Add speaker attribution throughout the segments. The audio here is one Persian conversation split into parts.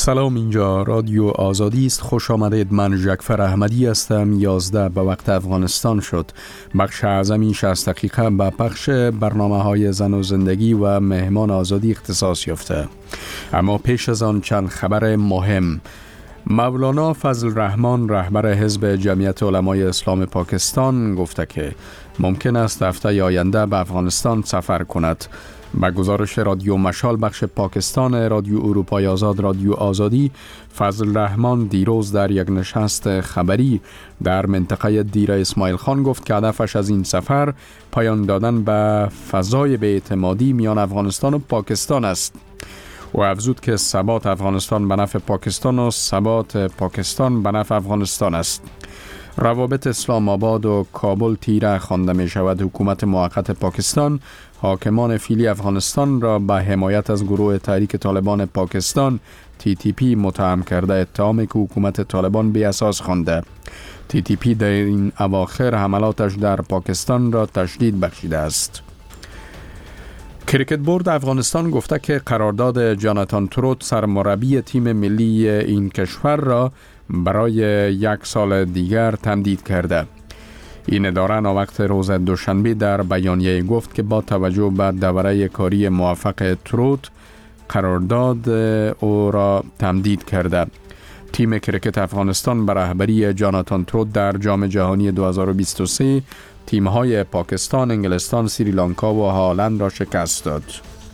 Speaker 1: سلام، اینجا رادیو آزادی است. خوش آمدید. من جعفر احمدی هستم. 11 به وقت افغانستان شد. بخش اعظمی 60 دقیقه به پخش برنامه‌های زن و زندگی و مهمان آزادی اختصاص یافته. اما پیش از آن چند خبر مهم. مولانا فضل الرحمن رهبر حزب جمعیت علمای اسلام پاکستان گفته که ممکن است هفته آینده به افغانستان سفر کند. با گزارش رادیو مشال بخش پاکستان رادیو اروپای آزاد رادیو آزادی، فضل الرحمن دیروز در یک نشست خبری در منطقه دیر اسماعیل خان گفت که هدفش از این سفر پایان دادن به فضای بی‌اعتمادی میان افغانستان و پاکستان است. و افزود که ثبات افغانستان به نفع پاکستان و ثبات پاکستان به نفع افغانستان است. روابط اسلام آباد و کابل تیره خوانده می شود. حکومت موقت پاکستان حاکمان فعلی افغانستان را به حمایت از گروه تحریک طالبان پاکستان TTP متهم کرده. اتهامی که حکومت طالبان بی اساس خوانده. TTP در این اواخر حملاتش در پاکستان را تشدید بخشیده است. کریکت بورد افغانستان گفته که قرارداد جاناتان تروت سرمربی تیم ملی این کشور را برای 1 سال دیگر تمدید کرده. این اداره ناوقت روز دوشنبه در بیانیه گفت که با توجه به دوره کاری موفق تروت قرارداد او را تمدید کرده. تیم کریکت افغانستان به رهبری جاناتان تروت در جام جهانی 2023 تیم‌های پاکستان، انگلستان، سریلانکا و هالند را شکست داد.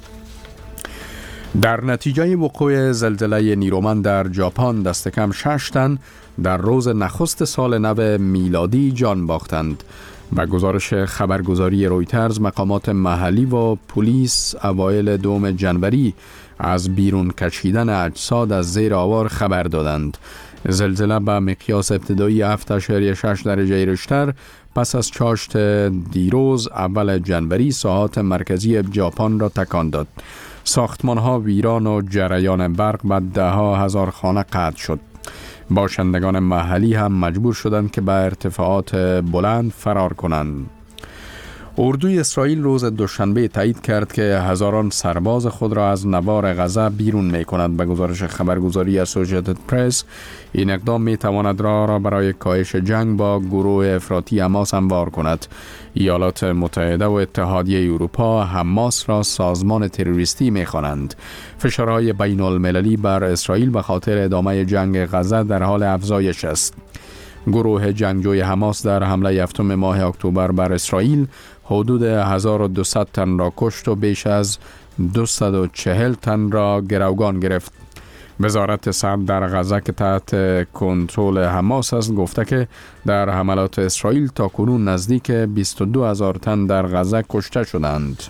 Speaker 1: در نتیجه وقوع زلزله نیرومند در ژاپن دست کم 6 تن در روز نخست سال نو میلادی جان باختند. به گزارش خبرگزاری رویترز، مقامات محلی و پلیس اوایل 2 جنوری از بیرون کشیدن اجساد از زیر آوار خبر دادند. زلزله به مقیاس ابتدایی 7.6 درجه ریشتر پس از چاشت دیروز اول جنوری ساحات مرکزی ژاپن را تکان داد. ساختمان‌ها ویران و جریان برق به 10,000 خانه قطع شد. باشندگان محلی هم مجبور شدند که به ارتفاعات بلند فرار کنند. اردوی اسرائیل روز دوشنبه تایید کرد که هزاران سرباز خود را از نوار غزه بیرون می کند. به گزارش خبرگزاری اسوسییتد پرس، این اقدام می تواند راه را برای کاهش جنگ با گروه افراطی حماس هموار کند. ایالات متحده و اتحادیه اروپا حماس را سازمان تروریستی می خوانند. فشارهای بین المللی بر اسرائیل به خاطر ادامه جنگ غزه در حال افزایش است. گروه جنگجوی حماس در حمله 7 ماه اکتبر بر اسرائیل حدود 1200 تن را کشت و بیش از 240 تن را گروگان گرفت. وزارت صحت در غزه که تحت کنترل حماس است گفته که در حملات اسرائیل تا کنون نزدیک 22,000 تن در غزه کشته شدند.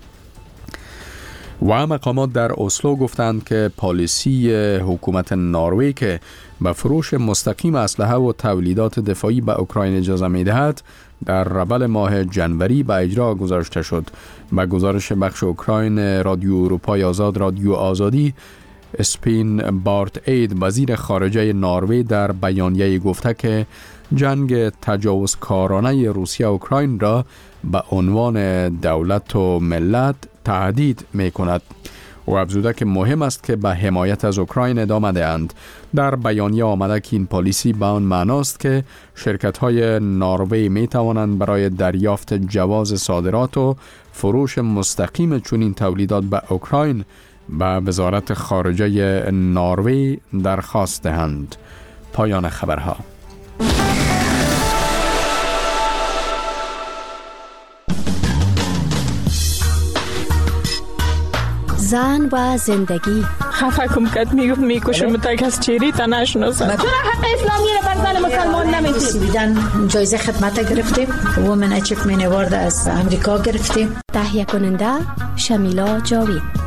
Speaker 1: و مقامات در اسلو گفتند که پالیسی حکومت نروژ که به فروش مستقیم اسلحه و تولیدات دفاعی به اوکراین اجازه می‌دهد در اول ماه جنوری به اجرا گذاشته شد. به گزارش بخش اوکراین رادیو اروپای آزاد رادیو آزادی، اسپین بارت اید وزیر خارجه نروژ در بیانیه گفته که جنگ تجاوزکارانه روسیه و اوکراین را به عنوان دولت و ملت تهدید می کند و افزوده که مهم است که به حمایت از اوکراین ادامه دهند. در بیانیه آمده که این پالیسی به آن معناست که شرکت‌های نروژ می توانند برای دریافت جواز صادرات و فروش مستقیم چنین تولیدات به اوکراین به وزارت خارجه نروژ درخواست دهند. پایان خبرها.
Speaker 2: زن و زندگی.
Speaker 3: خفه کم کد میکشم تا کس چیری تا نشناسد. چرا حق اسلامی را بر زن مسلمان نمیدید؟
Speaker 4: بیدن جایزه خدمت گرفتیم. وومن اچیومنت اوارد از امریکا گرفتیم.
Speaker 2: تهیه کننده شمیلا جاوید.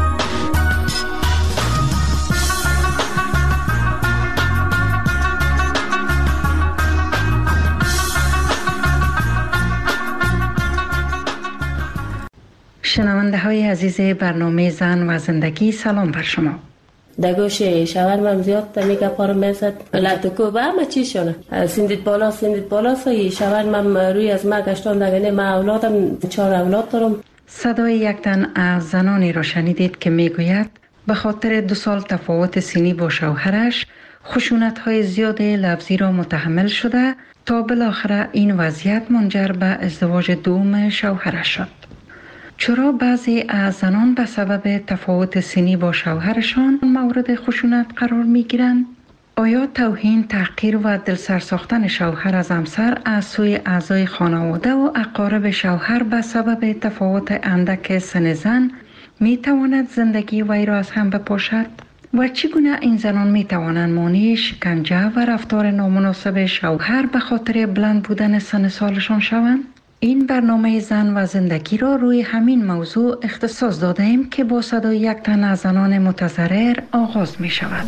Speaker 4: شنونده های عزیز برنامه زن و زندگی، سلام بر شما.
Speaker 5: دگوش شاورمم زیاد تا میگه پارم میسد لطکو با همه چی شونه سندید بالا سایی شاورمم روی از ما گشتان دگنه ما اولادم 4 اولاد دارم.
Speaker 4: صدای یک تن از زنانی را شنیدید که میگوید به خاطر 2 سال تفاوت سنی با شوهرش خشونت‌های زیاد لفظی را متحمل شده تا بالاخره این وضعیت منجر به ازدواج دوم شوهرش شد. چرا بعضی از زنان به سبب تفاوت سنی با شوهرشان مورد خشونت قرار می‌گیرند؟ آیا توهین، تحقیر و دلسر ساختن شوهر از همسر از سوی اعضای خانواده و اقارب شوهر به سبب تفاوت اندک سن زن می تواند زندگی وی را از هم بپاشد؟ و چگونه این زنان می توانند مانع شکنجه و رفتار نامناسب شوهر به خاطر بلند بودن سن سالشان شوند؟ این برنامه زن و زندگی را روی همین موضوع اختصاص داده ایم که با صدای یک تن از زنان متضرر آغاز می شود.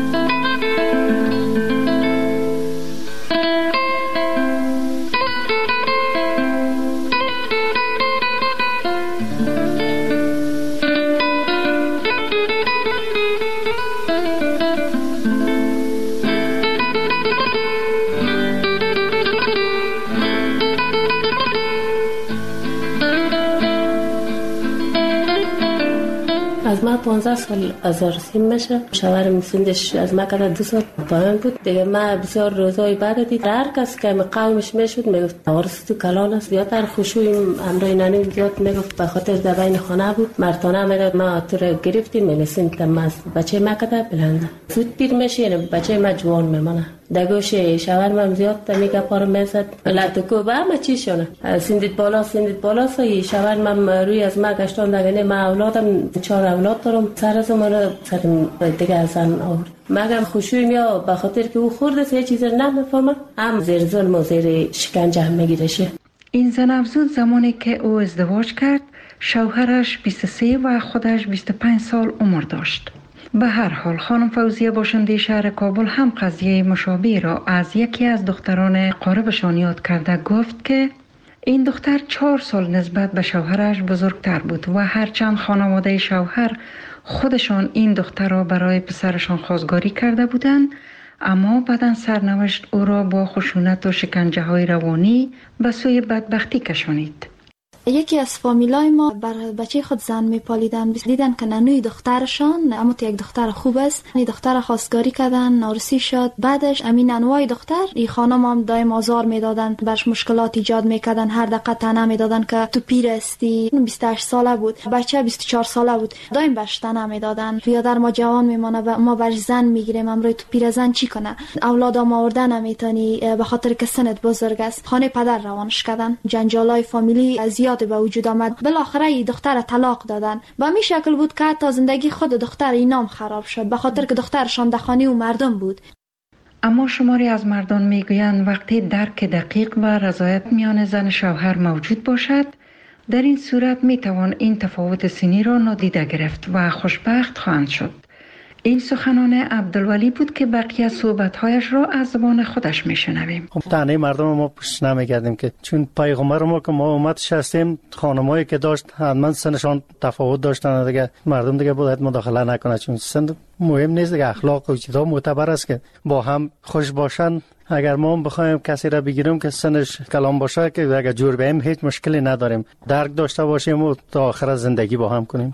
Speaker 5: از ما 15 سال ازارسیم میشه. شوهرم سنش از ما کده 2 سال پایین بود. دیگه ما بسیار روزای بعد دید هر کس که قومش میشد میگفت آرس تو کلان است. زیادتر خشوع امرای نانی زیاد میگفت به خاطر در بین خانه بود. مرتانه میگفت ما تو رو گرفتیم میلسیم تماس بچه ما کده بلنده زود پیر میشه، یعنی بچه ما جوان میمونه. دگوش شوهرم زیاد میگه پارو میزد لاتو با ما چی شونه سندید بالا سوی شوهرم روی از ما گشتان دگنه ما اولادم 4 اولاد دارم سر از من سر دیگه زن آورد. مگم خوشوی میا به خاطر که او خورده سه چیز نمیفهمه هم زیر ظلم و زیر شکنجه هم میگیرشه.
Speaker 4: این زن افزود زمانی که او ازدواج کرد شوهرش 23 و خودش 25 سال عمر داشت. به هر حال خانم فوزیه باشنده شهر کابل هم قضیه مشابه را از یکی از دختران قاربشان یاد کرده. گفت که این دختر 4 سال نسبت به شوهرش بزرگتر بود و هرچند خانواده شوهر خودشان این دختر را برای پسرشان خواستگاری کرده بودند، اما بعداً سرنوشت او را با خشونت و شکنجه های روانی به سوی بدبختی کشانید.
Speaker 6: یکی از فامیلای ما بر بچه خود زن میپالیدن، دیدن که ننوی دخترشان اما یک دختر خوب است، این دختر خواستگاری کردن، نارسی شد. بعدش امین انوای دختر این خانم هم دایم آزار میدادن، برش مشکلات ایجاد میکردن، هر دقیقه طعنه میدادن که تو پیر استی. 28 ساله بود، بچه 24 ساله بود، دایم برش طعنه میدادن. پیادر ما جوان میمونه و ما برش زن میگیریم، امروز تو پیر زن چی کنه؟ اولادام آورده نمیتونی به خاطر که سنت بزرگ است. خانه پدر روانش کردن، جنجالای فامیلی زیاد به وجود آمد. بالاخره این دختر طلاق دادن. به این شکل بود که تا زندگی خود دختر اینام خراب شد به خاطر که دخترشان دخانی و مردم بود.
Speaker 4: اما شماری از مردان میگویند وقتی درک دقیق و رضایت میان زن شوهر موجود باشد، در این صورت میتوان این تفاوت سنی را نادیده گرفت و خوشبخت خواهند شد. این سخنان عبدالولی بود که بقیه صحبت‌هایش را از زبان خودش میشنویم.
Speaker 7: تنه مردم ما پشت نمیگردیم که چون پیغمبر ما که ما امتش هستیم، خانمایی که داشت حتما سنشان تفاوت داشتن دیگه، مردم دیگه باید مداخله نکنه، چون سن مهم نیست دیگه، اخلاق و چیزا معتبر است که با هم خوش باشن. اگر ما بخوایم کسی را بگیریم که سنش کلام باشه که اگر جور بیم هیچ مشکلی نداریم، درک داشته باشیم و تا آخر زندگی با هم کنیم.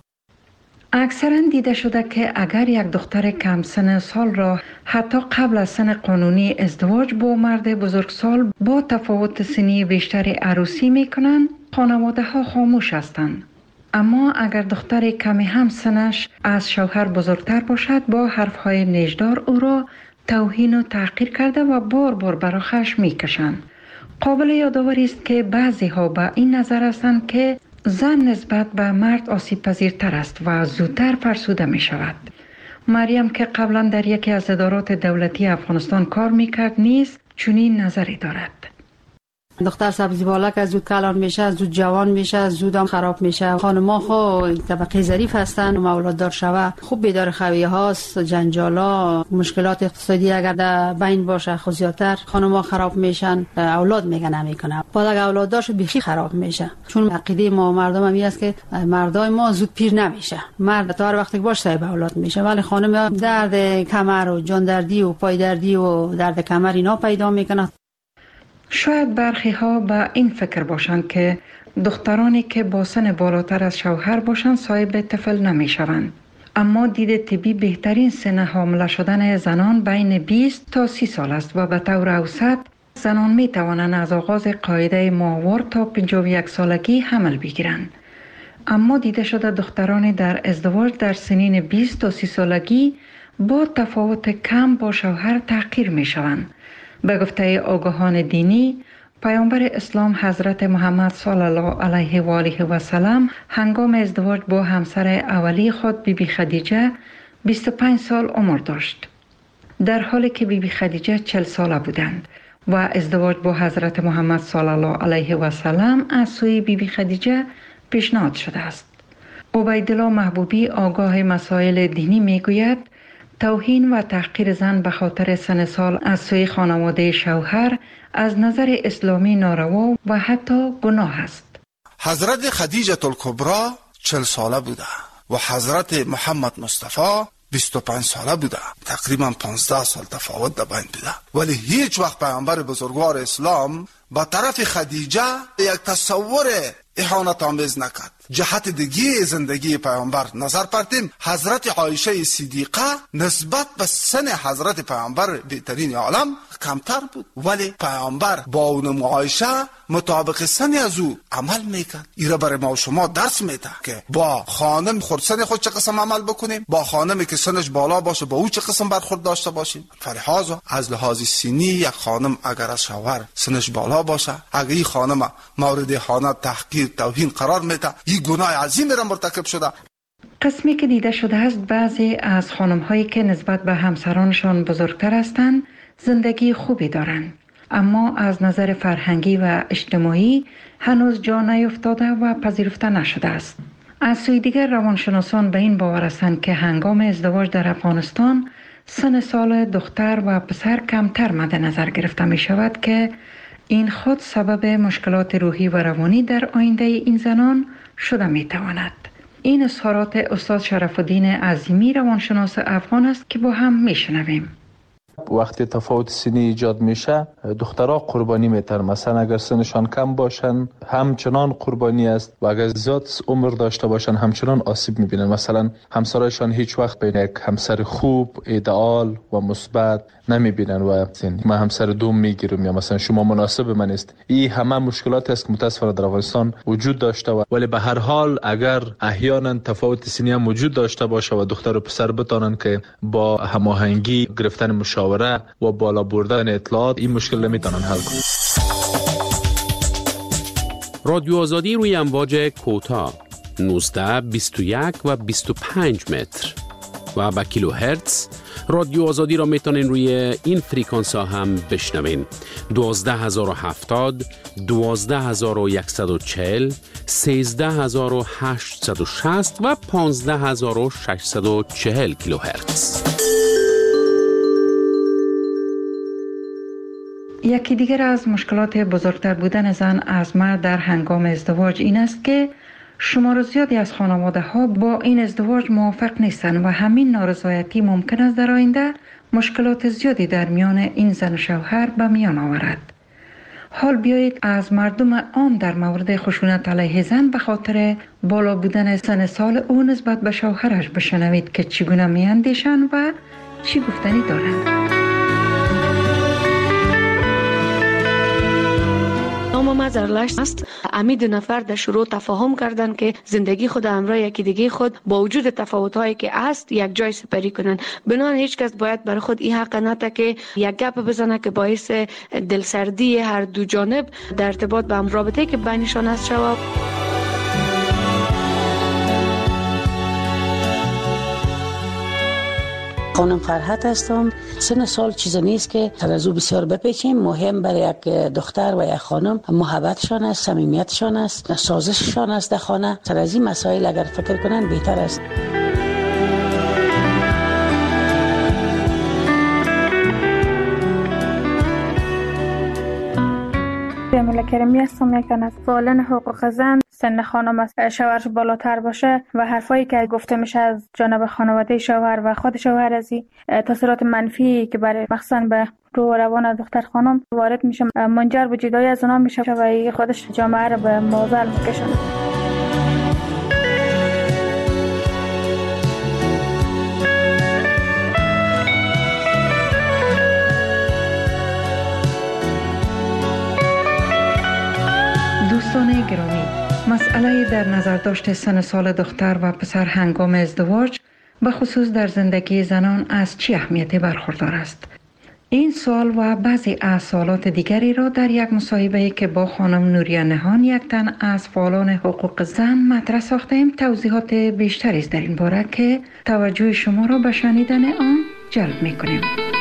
Speaker 4: اکثرا دیده شده که اگر یک دختر کم سن سال را حتی قبل از سن قانونی ازدواج با مرد بزرگسال با تفاوت سنی بیشتری عروسی میکنند، خانواده ها خاموش هستند. اما اگر دختر کمی هم سنش از شوهر بزرگتر باشد، با حرفهای نیجدار او را توهین و تحقیر کرده و بار بار برای خشم میکشند. قابل یادآوری است که بعضی ها به این نظر هستند که زن نسبت به مرد آسیب پذیرتر است و زودتر فرسوده می شود. مریم که قبلا در یکی از ادارات دولتی افغانستان کار میکرد نیز چنین نظری دارد.
Speaker 8: دختر سبزی بالا که زود کلان میشه، زود جوان میشه، زود هم خراب میشه. خانم‌ها خو طبقه ظریف هستن و اولاد دار شوه خوب بیدار خویه هاست، جنجالا، مشکلات اقتصادی اگر در بین باشه خو زیادتر خانم‌ها خراب میشن، اولاد میگه نمیکنه. بعد اگر اولاد دار شد بیخی خراب میشه، چون عقیده ما مردم هم است که مردای ما زود پیر نمیشه. مرد تا هر وقتی باشه صاحب اولاد میشه، ولی خانم درد کمر و جان دردی و پای دردی و درد کمر اینا پیدا میکنه.
Speaker 4: شاید برخی ها به این فکر باشند که دخترانی که با سن بالاتر از شوهر باشند صاحب طفل نمی شوند. اما دید طبی بهترین سن حامله شدن زنان بین 20 تا 30 سال است و به طور اوسط زنان می توانند از آغاز قاعده ماهوار تا 51 سالگی حمل بگیرند. اما دیده شده دختران در ازدواج در سنین 20 تا 30 سالگی با تفاوت کم با شوهر تحقیر می شوند. به گفته آگاهان دینی، پیامبر اسلام حضرت محمد صلی الله علیه و آله و سلم هنگام ازدواج با همسر اولی خود بیبی خدیجه 25 سال عمر داشت، در حالی که بیبی خدیجه 40 ساله بودند و ازدواج با حضرت محمد صلی الله علیه و سلم از سوی بیبی خدیجه پیشنهاد شده است. عبیدالله محبوبی آگاه مسائل دینی میگوید توهین و تحقیر زن به خاطر سن سال از سوی خانواده شوهر از نظر اسلامی ناروا و حتی گناه است.
Speaker 9: حضرت خدیجه الکبری 40 ساله بوده و حضرت محمد مصطفی 25 ساله بوده، تقریبا 15 سال تفاوت در بین بوده، ولی هیچ وقت پیامبر بزرگوار اسلام با طرف خدیجه یک تصور اهانت آمیز نکرد. جهت دیگه زندگی پیامبر نظر پرتیم، حضرت عایشه صدیقه نسبت به سن حضرت پیامبر بهترین عالم کمتر بود، ولی پیامبر با اون عایشه مطابق سن از او عمل میکرد. ایره برای ما و شما درس میده که با خانم خردسن خود چه قسم عمل بکنیم، با خانمی که سنش بالا باشه با او چه قسم برخورد داشته باشیم. فلحاظ از لحاظ سنی یک خانم اگر از شوهر سنش بالا باشه، اگر این خانم مورد اهانت، تحقیر، توهین قرار میده، این گناه عظیمی را مرتکب شده.
Speaker 4: قسمی که دیده شده است بعضی از خانم هایی که نسبت به همسرانشان بزرگتر هستند زندگی خوبی دارند، اما از نظر فرهنگی و اجتماعی هنوز جا نیفتاده و پذیرفته نشده است. از سوی دیگر روانشناسان به این باور هستند که هنگام ازدواج در افغانستان سن سال دختر و پسر کمتر مد نظر گرفته می شود که این خود سبب مشکلات روحی و روانی در آینده این زنان شده می تواند. این اظهارات استاد شرف الدین عظیمی روانشناس افغان است که با هم می شنویم.
Speaker 10: وقتی تفاوت سنی ایجاد میشه دخترها قربانی میتر، مثلا اگر سنشان کم باشن همچنان قربانی است و اگر زیاد عمر داشته باشن همچنان آسیب میبینن. مثلا همسرایشان هیچ وقت بین یک همسر خوب، ایدئال و مثبت نمیبینن و من همسر دوم میگیرم یا مثلا شما مناسب من است. این همه مشکلات است که متاسفانه در افغانستان وجود داشته ولی به هر حال اگر احیانا تفاوت سنی هم وجود داشته باشه و دختر و پسر بتونن که با هماهنگی گرفتن مشاوره و بالا بردن اطلاعات این مشکل نمیتونن حل کنن.
Speaker 11: رادیو آزادی روی امواج کوتاه 19 21 و 25 متر و با کیلو هرتز. رادیو آزادی را میتونین روی این فریکانس ها هم بشنوین: 12070 12140 13860 و 15640 کیلو هرتز.
Speaker 4: یکی دیگر از مشکلات بزرگتر بودن زن از مرد در هنگام ازدواج این است که شمار زیادی از خانواده ها با این ازدواج موافق نیستند و همین نارضایتی ممکن است در آینده مشکلات زیادی در میان این زن و شوهر به میان آورد. حال بیایید از مردم عام در مورد خشونت علیه زن به خاطر بالا بودن سن سال او نسبت به شوهرش بشنوید که چگونه میاندیشند و چی گفتنی دارند.
Speaker 12: نام ما زرلشت است. امی دو نفر در شروع تفاهم کردن که زندگی خود همراه یکی دیگه خود با وجود تفاوت‌هایی که هست یک جای سپری کنن. بنابراین هیچ کس باید برای خود این حق نده که یک گپ بزنه که باعث دلسردی هر دو جانب در ارتباط به هم رابطه که بینشان هست شود.
Speaker 13: خانم فرحت هستم. سن سال چیز نیست که ترازو بسیار بپیچیم. مهم برای یک دختر و یک خانم محبتشان است، صمیمیتشان است، سازششان است در خانه. سر از این مسائل اگر فکر کنن بهتر است.
Speaker 14: جمیله کریمی هستم. یک از فعالان حقوق زن. سن خانم از شوهرش بالاتر باشه و حرفایی که گفته میشه از جانب خانواده شوهر و خود شوهر از تاثیرات منفی که برای مخصوصا به روح و روان دختر خانم وارد میشه منجر به جدایی از اونها میشه و خودش جامعه رو به معضل میکشونه.
Speaker 4: دوستان گرامی، مسئله در نظر داشت سن سال دختر و پسر هنگام ازدواج به خصوص در زندگی زنان از چه اهمیتی برخوردار است؟ این سوال و بعضی از سوالات دیگری را در یک مصاحبه‌ای که با خانم نوریه نهان، یک تن از فعالان حقوق زن، مطرح ساختیم. توضیحات بیشتری است در این باره که توجه شما را به شنیدن آن جلب می‌کنیم.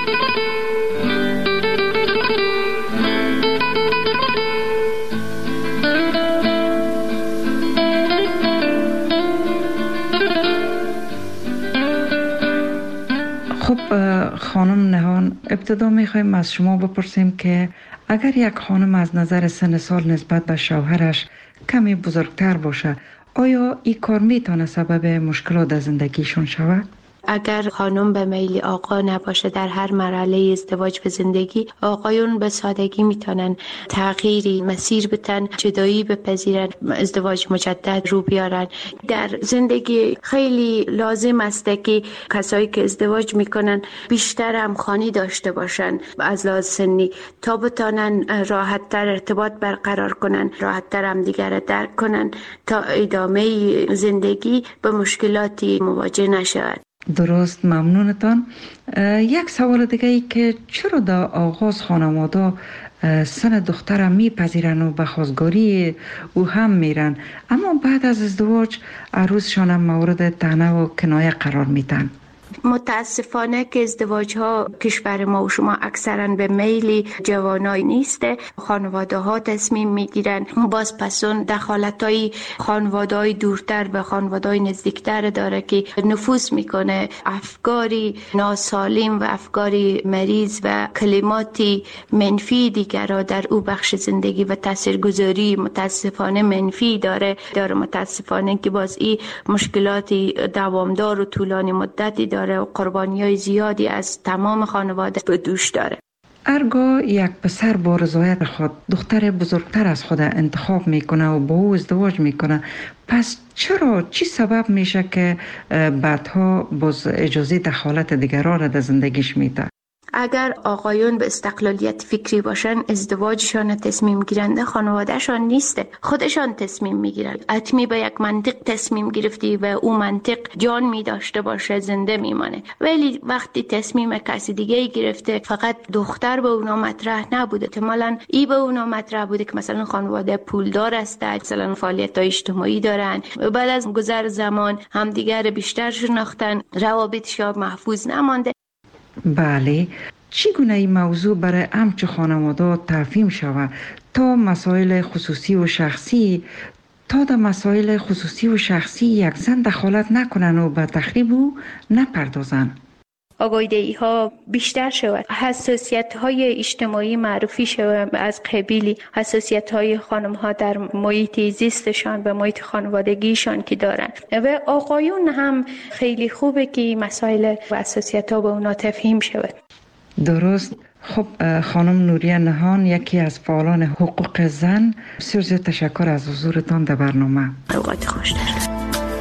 Speaker 4: خب خانم نهان، ابتدا میخوایم از شما بپرسیم که اگر یک خانم از نظر سن سال نسبت به شوهرش کمی بزرگتر باشه، آیا این کار میتونه سبب مشکلات در زندگیشون شود؟
Speaker 12: اگر خانم به میل آقا نباشه در هر مرحله ازدواج به زندگی، آقایون به سادگی میتونن تغییری مسیر بتن، جدایی بپذیرن، ازدواج مجدد رو بیارن. در زندگی خیلی لازم است که کسایی که ازدواج میکنن بیشتر همخوانی داشته باشن از لحاظ سنی تا بتونن راحت‌تر ارتباط برقرار کنن، راحت‌تر هم دیگر را درک کنن تا ادامه زندگی به مشکلاتی مواجه نشود.
Speaker 4: درست، ممنونتان. یک سوال دیگه ای که چرا در آغاز خانواده سن دخترم میپذیرن و به خواستگاری او هم میرن، اما بعد از ازدواج عروسشان هم مورد طعنه و کنایه قرار میدن؟
Speaker 12: متاسفانه که ازدواج ها کشور ما و شما اکثرا به میل جوانای نیسته. خانواده ها تصمیم میگیرن. باز پسون دخالت های خانواده های دورتر به خانواده های نزدیکتر داره که نفوذ میکنه. افکاری ناسالم و افکاری مریض و کلماتی منفی دیگر را در او بخش زندگی و تاثیرگذاری متاسفانه منفی داره. متاسفانه که باز این مشکلاتی دوامدار و طولانی مدتی داره و قربانی‌های زیادی از تمام خانواده به دوش داره.
Speaker 4: هرگاه یک پسر با رضایت خود دختر بزرگتر از خود انتخاب میکنه و با او ازدواج میکنه، پس چرا چی سبب میشه که بعدها باز اجازه دخالت دیگران را در زندگیش میده؟
Speaker 12: اگر آقایون به استقلالیت فکری باشن، ازدواجشان تصمیم گیرنده خانوادهشان نیسته، خودشان تصمیم میگیرن. حتمی به یک منطق تصمیم گرفتی و او منطق جان می داشته باشه زنده میمانه. ولی وقتی تصمیم کسی دیگه گرفته، فقط دختر به اونا مطرح نبوده، احتمالاً ای به اونا مطرح بوده که مثلا خانواده پولدار است، مثلا فعالیت‌های اجتماعی دارن، بعد از گذر زمان همدیگر بیشتر شناختن، روابطشان محفوظ نمانده.
Speaker 4: بله، چگونه این موضوع برای همچو خانواده تفهیم شود تا مسائل خصوصی و شخصی یک زن دخالت نکنن و به تخریب او نپردازن؟
Speaker 12: آگاهی ها بیشتر شود، حساسیت های اجتماعی معرفی شود، از قبیل حساسیت های خانم ها در محیط زیستشان و محیط خانوادگیشان که دارن و آقایون هم خیلی خوبه که مسائل و حساسیت ها به اونا تفهیم شود.
Speaker 4: درست. خب خانم نوریه نهان، یکی از فعالان حقوق زن، بسیار زیاد تشکر از حضورتان در برنامه.
Speaker 12: اوقات خوش دارد.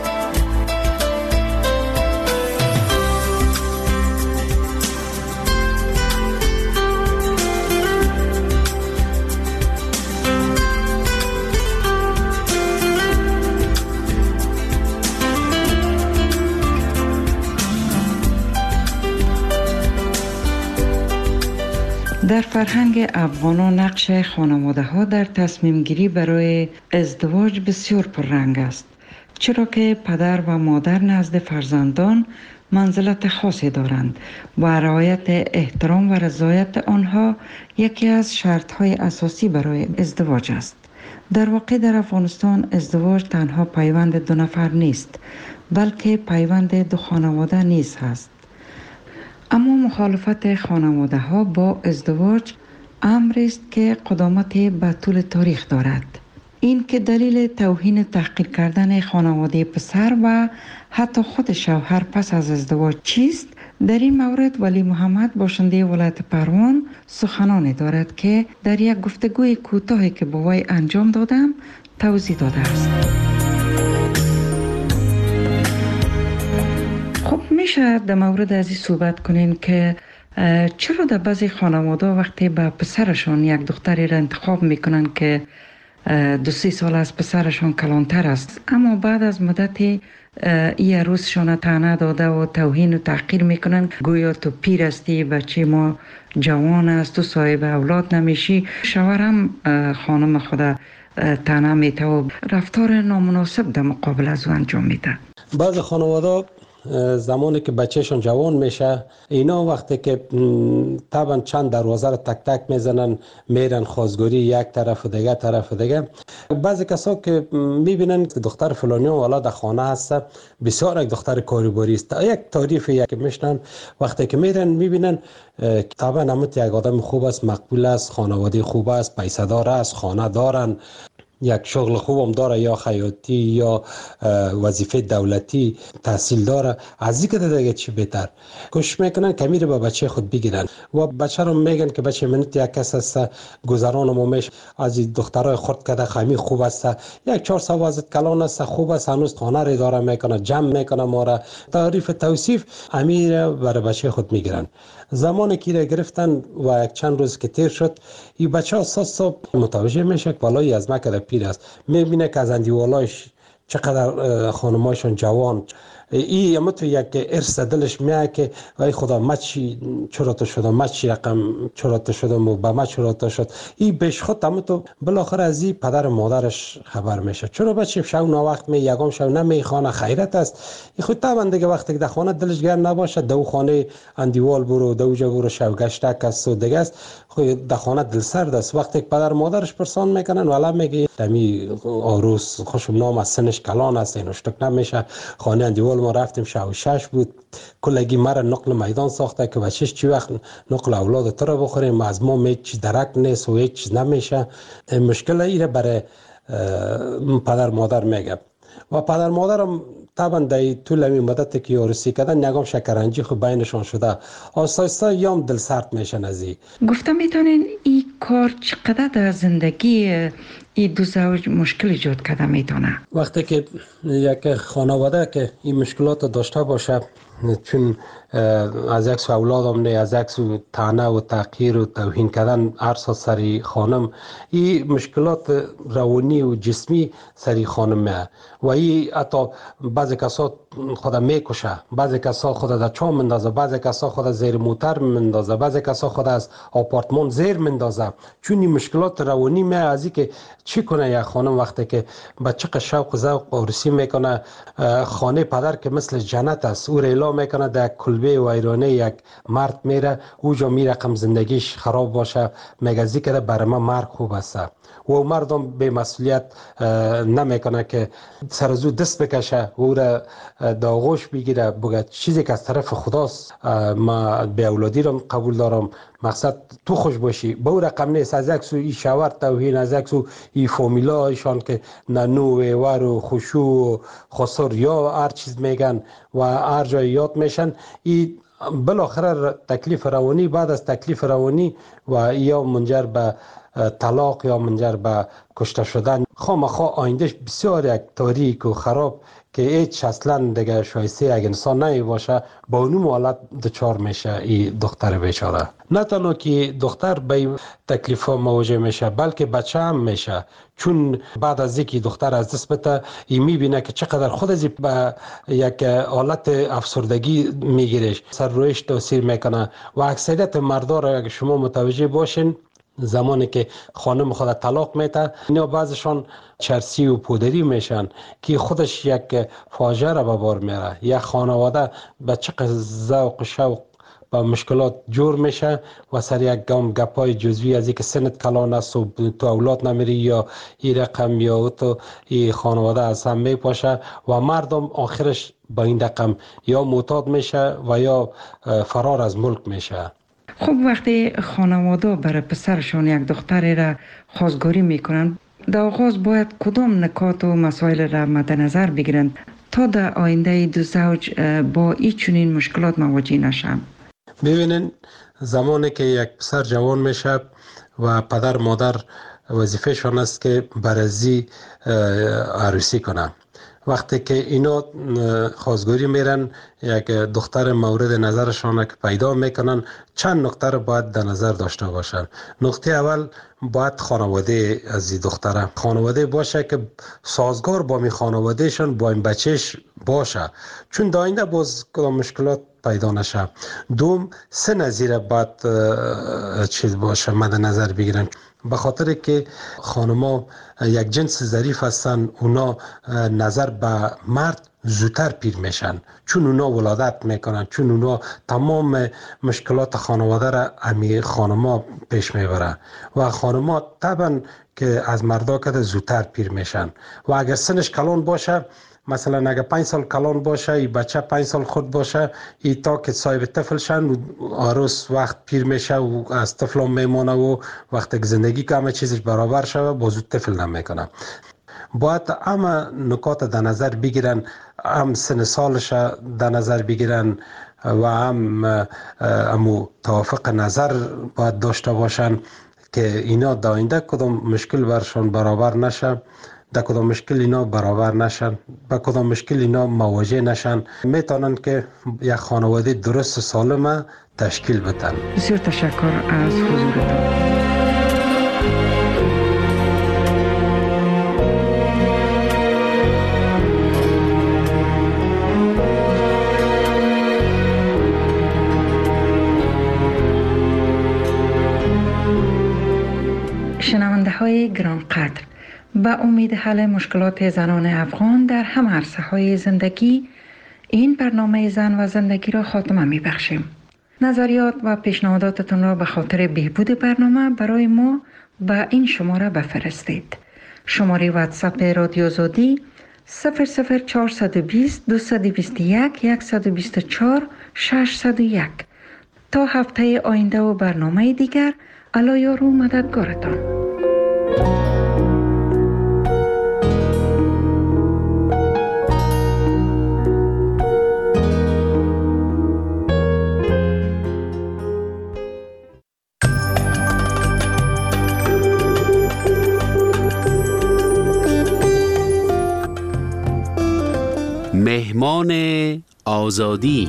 Speaker 4: در فرهنگ افغانان نقش خانواده ها در تصمیم گیری برای ازدواج بسیار پررنگ است، چرا که پدر و مادر نزد فرزندان منزلت خاصی دارند و رعایت احترام و رضایت آنها یکی از شرط‌های اساسی برای ازدواج است. در واقع در افغانستان ازدواج تنها پیوند دو نفر نیست، بلکه پیوند دو خانواده نیز هست. اما مخالفت خانواده ها با ازدواج امری است که قدامتی به طول تاریخ دارد. این که دلیل توهین تحقیر کردن خانواده پسر و حتی خود شوهر پس از ازدواج چیست؟ در این مورد ولی محمد باشنده ولایت پروان سخنانی دارد که در یک گفتگوی کوتاهی که با وی انجام دادم توضیح داده است. خب میشه در مورد از این صحبت کنین که چرا در بعضی خانواده وقتی به پسرشان یک دختری را انتخاب میکنن که 2-3 سال از پسرشان کلانتر است، اما بعد از مدت ای عروسشان طعنه داده و توهین و تحقیر میکنن، گویا تو پیر هستی، بچه ما جوان است، تو صاحب اولاد نمیشی. شوهرم خانم خود طعنه میته و رفتار نامناسب در مقابل از او انجام میده.
Speaker 15: بعض خانواده زمانی که بچهشون جوان میشه، اینا وقتی که طبعا چند دروازه رو تک تک میزنن، میرن خواستگاری یک طرف و دیگه طرف و دیگه. بعضی کسا که میبینن که دختر فلانی والا در خانه هست، بسیار یک دختر کاریباری است، یک تعریف یک میشنن، وقتی که میرن میبینن طبعا همت یک آدم خوب است، مقبول است، خانواده خوب است، پیسه دار است، خانه دارن، یک شغل خوبم داره، یا خیاطی یا وظیفه دولتی، تحصیل داره، از این که دیگه چی بهتر کوشش میکنن که میره با بچه خود بگیرن و بچه رو میگن که بچه منت یک کس است، گذران ما میشه از این دخترای خرد کده خیمی خوب است، یک 400 وازد کلان است، خوب است، هنوز خانه رو اداره میکنه، جمع میکنه، ما را تعریف توصیف امیر برای بچه خود میگیرن. زمانی که را گرفتن و یک چند روز که تیر شد، این بچه صبح متوجه میشه که بالای از مکه پیر است، میبینه که از اندیوالایش چقدر خانمایشون جوان، این همه تو یک ارث دلش میاد که ای خدا ما چی چرا شدم، ما چی رقم چرا شدم و با ما چرا شد. این بهش خود همه تو بالاخره از این پدر مادرش خبر میشه، چرا بچه شو نا وقت می یگام شو نمیخوانه، خیرت است. این خود طبعا دیگه وقتی که در خانه دلش گرم نباشه، دو خانه اندیوال برو، دو جا برو، شو گشتک است و دیگه است، خود در خانه دل سرد است. وقتی که پدر مادرش پرسان میکنن والا میگه دمی عروس خوشم نام از سنش کلان است، اینو شتک نمیشه، خانه اندیوال ما رفتیم شو 6 بود، کلگی مرا نقل میدان ساخته که بچهش چی وقت نقل اولاد تو رو بخوریم، از ما هیچ درک نیست و هیچ چیز نمیشه. مشکل ایره برای پدر مادر میگه و پدر مادرم طبعا در طول این مدتی که عروسی کردن نگام شکرنجی خود بینشان شده، آسایسته یام دل سرد میشن. از
Speaker 4: گفتم میتونین این کار چقدر در زندگی این دو زوج مشکل ایجاد کرده میتونه؟
Speaker 15: وقتی که یک خانواده که این مشکلات داشته باشه، چون از یک سو اولادم نه، از یک سو طعنه و تحقیر و توهین کردن ارسا سری خانم، این مشکلات روانی و جسمی سری خانم میه و این حتی بعضی کسا خود میکشه، بعضی کسا خود در چاه مندازه، بعضی کسا خود زیر موتر مندازه، بعضی کسا خود از آپارتمان زیر مندازه، چون این مشکلات روانی میه. از این که چی کنه یک خانم وقتی که بچه شوق و ذوق عروسی میکنه، خانه پدر که مثل جنت است، او ریلا میکنه در کلبه و ایرانه یک مرد میره، اوجا میرقم زندگیش خراب باشه، میگه که برای ما مرد خوب است و مردم به مسئولیت نمیکنه که سرزو دست بکشه و او را داغوش بگیره، بگه چیزی که از طرف خداست، ما به اولادی رو قبول دارم، مقصد تو خوش باشی. به او رقم نیست. از یک سو ای شاور توهین، از یک سو ای فامیلا ایشان که ننو و ور و خوشو و خسر یا هر چیز میگن و هر جای یاد میشن، ای بالاخره تکلیف روانی، بعد از تکلیف روانی و یا منجر به طلاق یا منجر به کشته شدن. خامخا آیندهش بسیار یک تاریک و خراب که هیچ اصلا دیگه شایسته یک انسان نمی باشه، با اونم حالت دچار میشه این دختر بیچاره. نه تنها که دختر به تکلیف ها مواجه میشه، بلکه بچه هم میشه، چون بعد از اینکه دختر از دست بده، این میبینه که چقدر خود از به یک حالت افسردگی میگیرش، سر رویش تاثیر میکنه و اکثریت مردا را اگه شما متوجه باشین، زمانی که خانم خود طلاق میده، اینا بعضشان چرسی و پودری میشن که خودش یک فاجعه را به بار میاره. یک خانواده به چقدر ذوق و شوق با مشکلات جور میشه و سر یک گپای جزوی از اینکه سنت کلان است و تو اولاد نمیری یا این رقم یا تو این خانواده از هم میپاشه و مردم آخرش با این رقم یا معتاد میشه و یا فرار از ملک میشه.
Speaker 4: خب وقتی خانواده برای پسرشون یک دختری را خواستگاری میکنن، در آغاز باید کدام نکات و مسائل را مد نظر بگیرند تا در آینده دو زوج با این چنین مشکلات مواجه نشن؟
Speaker 15: ببینین، زمانی که یک پسر جوان میشه و پدر مادر وظیفهشان است که برازی عروسی کنه وقتی که اینا خواستگاری میرن یک دختر مورد نظرشان که پیدا میکنن، چند نکته رو باید در نظر داشته باشن. نکته اول باید خانواده از این دختره خانواده باشه که سازگار با می خانوادهشان با این بچهش باشه، چون در آینده باز کدام مشکلات پیدا نشه. دوم، سن زیر باید چیز باشه مد نظر بگیرن، به خاطر که خانما یک جنس ظریف هستن، اونا نظر به مرد زودتر پیر میشن، چون اونا ولادت میکنن، چون اونا تمام مشکلات خانواده را امی خانما پیش میبره و خانما طبعا که از مردا که زودتر پیر میشن و اگر سنش کلان باشه، مثلا اگر 5 سال کلان باشه، این بچه 5 سال خود باشه، ای تا که صاحب طفل شن عروس وقت پیر میشه و از طفل هم میمانه و وقتی که زندگی که همه چیزش برابر شده بازو طفل نمیکنه. باید همه نکات در نظر بگیرن، هم سن سالش در نظر بگیرن و هم توافق نظر باید داشته باشن که اینا در آینده کدام مشکل برشان برابر نشه، در کدام مشکل اینا برابر نشن، با کدام مشکل اینا مواجه نشن، میتونن که یک خانواده درست سالمه تشکیل بدن.
Speaker 4: بسیار تشکر از حضورتان. شنونده های گرانقدر، به امید حل مشکلات زنان افغان در همه عرصه‌های زندگی، این برنامه زن و زندگی را خاتمه می بخشیم. نظریات و پیشنهاداتتون را به خاطر بهبود برنامه برای ما به این شماره بفرستید. شماره واتساپ رادیو آزادی 00420 221 124 601. تا هفته آینده و برنامه دیگر، الله یار و مددگارتان.
Speaker 11: مهمان آزادی.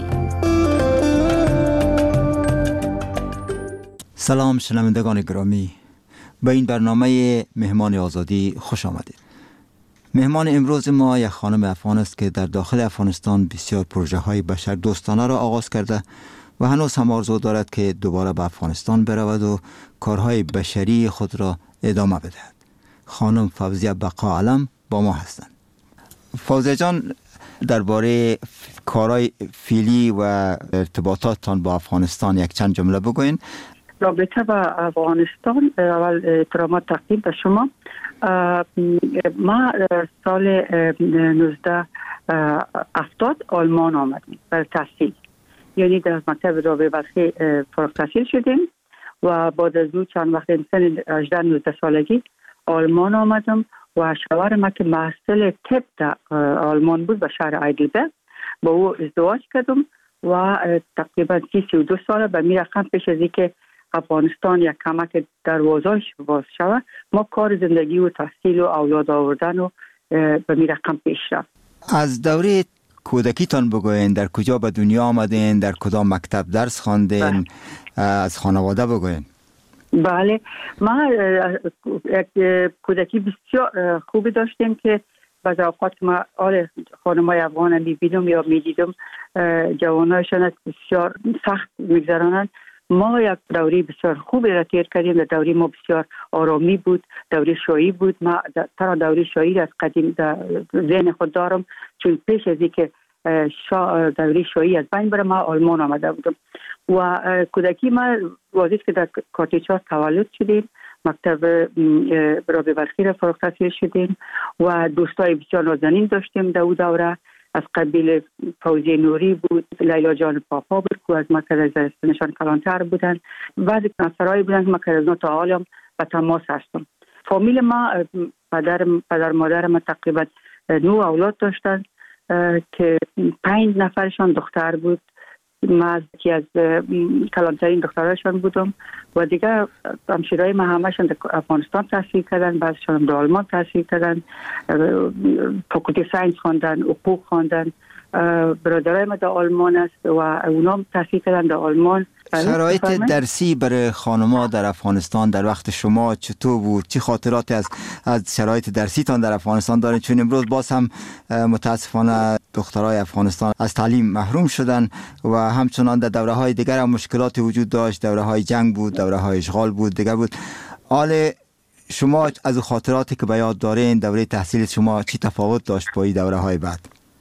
Speaker 16: سلام شنوندگان گرامی، به این برنامه مهمان آزادی خوش آمدید. مهمان امروز ما یک خانم افغان است که در داخل افغانستان بسیار پروژه های بشر دوستانه را آغاز کرده و هنوز هم آرزو دارد که دوباره به افغانستان برود و کارهای بشری خود را ادامه بدهد. خانم فوزیه بقا علم با ما هستند. فوزیه جان، درباره کارهای فعلی و ارتباطاتتان با افغانستان یک چند جمله بگوین.
Speaker 17: رابطه با افغانستان، اول احترامات تقدیم به شما. ما سال 1970 آلمان آمدیم برای تحصیل، یعنی در مکتب رابعه بلخی فارغ التحصیل شدیم و بعد از او چند وقت سن 18-19 سالگی آلمان آمدم و شوهر ما که محصل طب در آلمان بود به شهر هایدلبرگ، با او ازدواج کردم و تقریبا 32 سال به می رقم پیش از اینکه افغانستان یک کمک دروازه‌اش باز شود، ما کار زندگی و تحصیل و اولاد آوردن و به می رقم پیش رفت.
Speaker 16: از دوره کودکیتان بگوین، در کجا به دنیا آمدین، در کدام مکتب درس خواندین، از خانواده بگوین.
Speaker 17: بله، ما یک کودکی بسیار خوبی داشتیم که بعض اوقات ما خانم‌های افغان می‌بینم یا می‌دیدم جوانایشان بسیار سخت می‌گذرانند. ما یک دوره بسیار خوبی را تیر کردیم. در دوره ما بسیار آرامی بود، دوره شایی بود. ما ترا دوره شایی را از قدیم در ذهن خود دارم، چون پیش از اینکه دوره شایی از بین بره ما آلمان آمده بودم و کودکی ما واضح که در کاتیچار تولد شدیم، مکتب رابعه بلخی را فارغ التحصیل شدیم و دوستای بسیار نازنین داشتیم در اون دوره. از قبیل فوزی نوری بود، لیلا جان پاپا بود که از مرکز زرستانشان کلانتر بودن، بعضی نفرهایی بودن که ما که از نو تا حالم به تماس هستم. فامیل ما پدر مادر ما تقریبا 9 اولاد داشتن که 5 نفرشان دختر بود، من یکی از کلانترین دخترایشان بودم و دیگه همشیرای ما همشون در افغانستان تحصیل کردن، بعضشون در آلمان تحصیل کردن، فاکولته ساینس خواندن، حقوق خواندن. برادرای ما در آلمان است و اونام تحصیل کردن در آلمان.
Speaker 16: شرایط درسی برای خانم‌ها در افغانستان در وقت شما چطور بود؟ چه خاطراتی از شرایط درسیتان در افغانستان دارید؟ چون امروز باز هم متاسفانه دخترای افغانستان از تعلیم محروم شدن و همچنان در دوره‌های دیگر هم مشکلاتی وجود داشت. دوره‌های جنگ بود، دوره‌های اشغال بود، دیگر بود. حال شما از خاطراتی که به یاد دارین دوره تحصیل شما چی تفاوت داشت با این دوره‌های بعد؟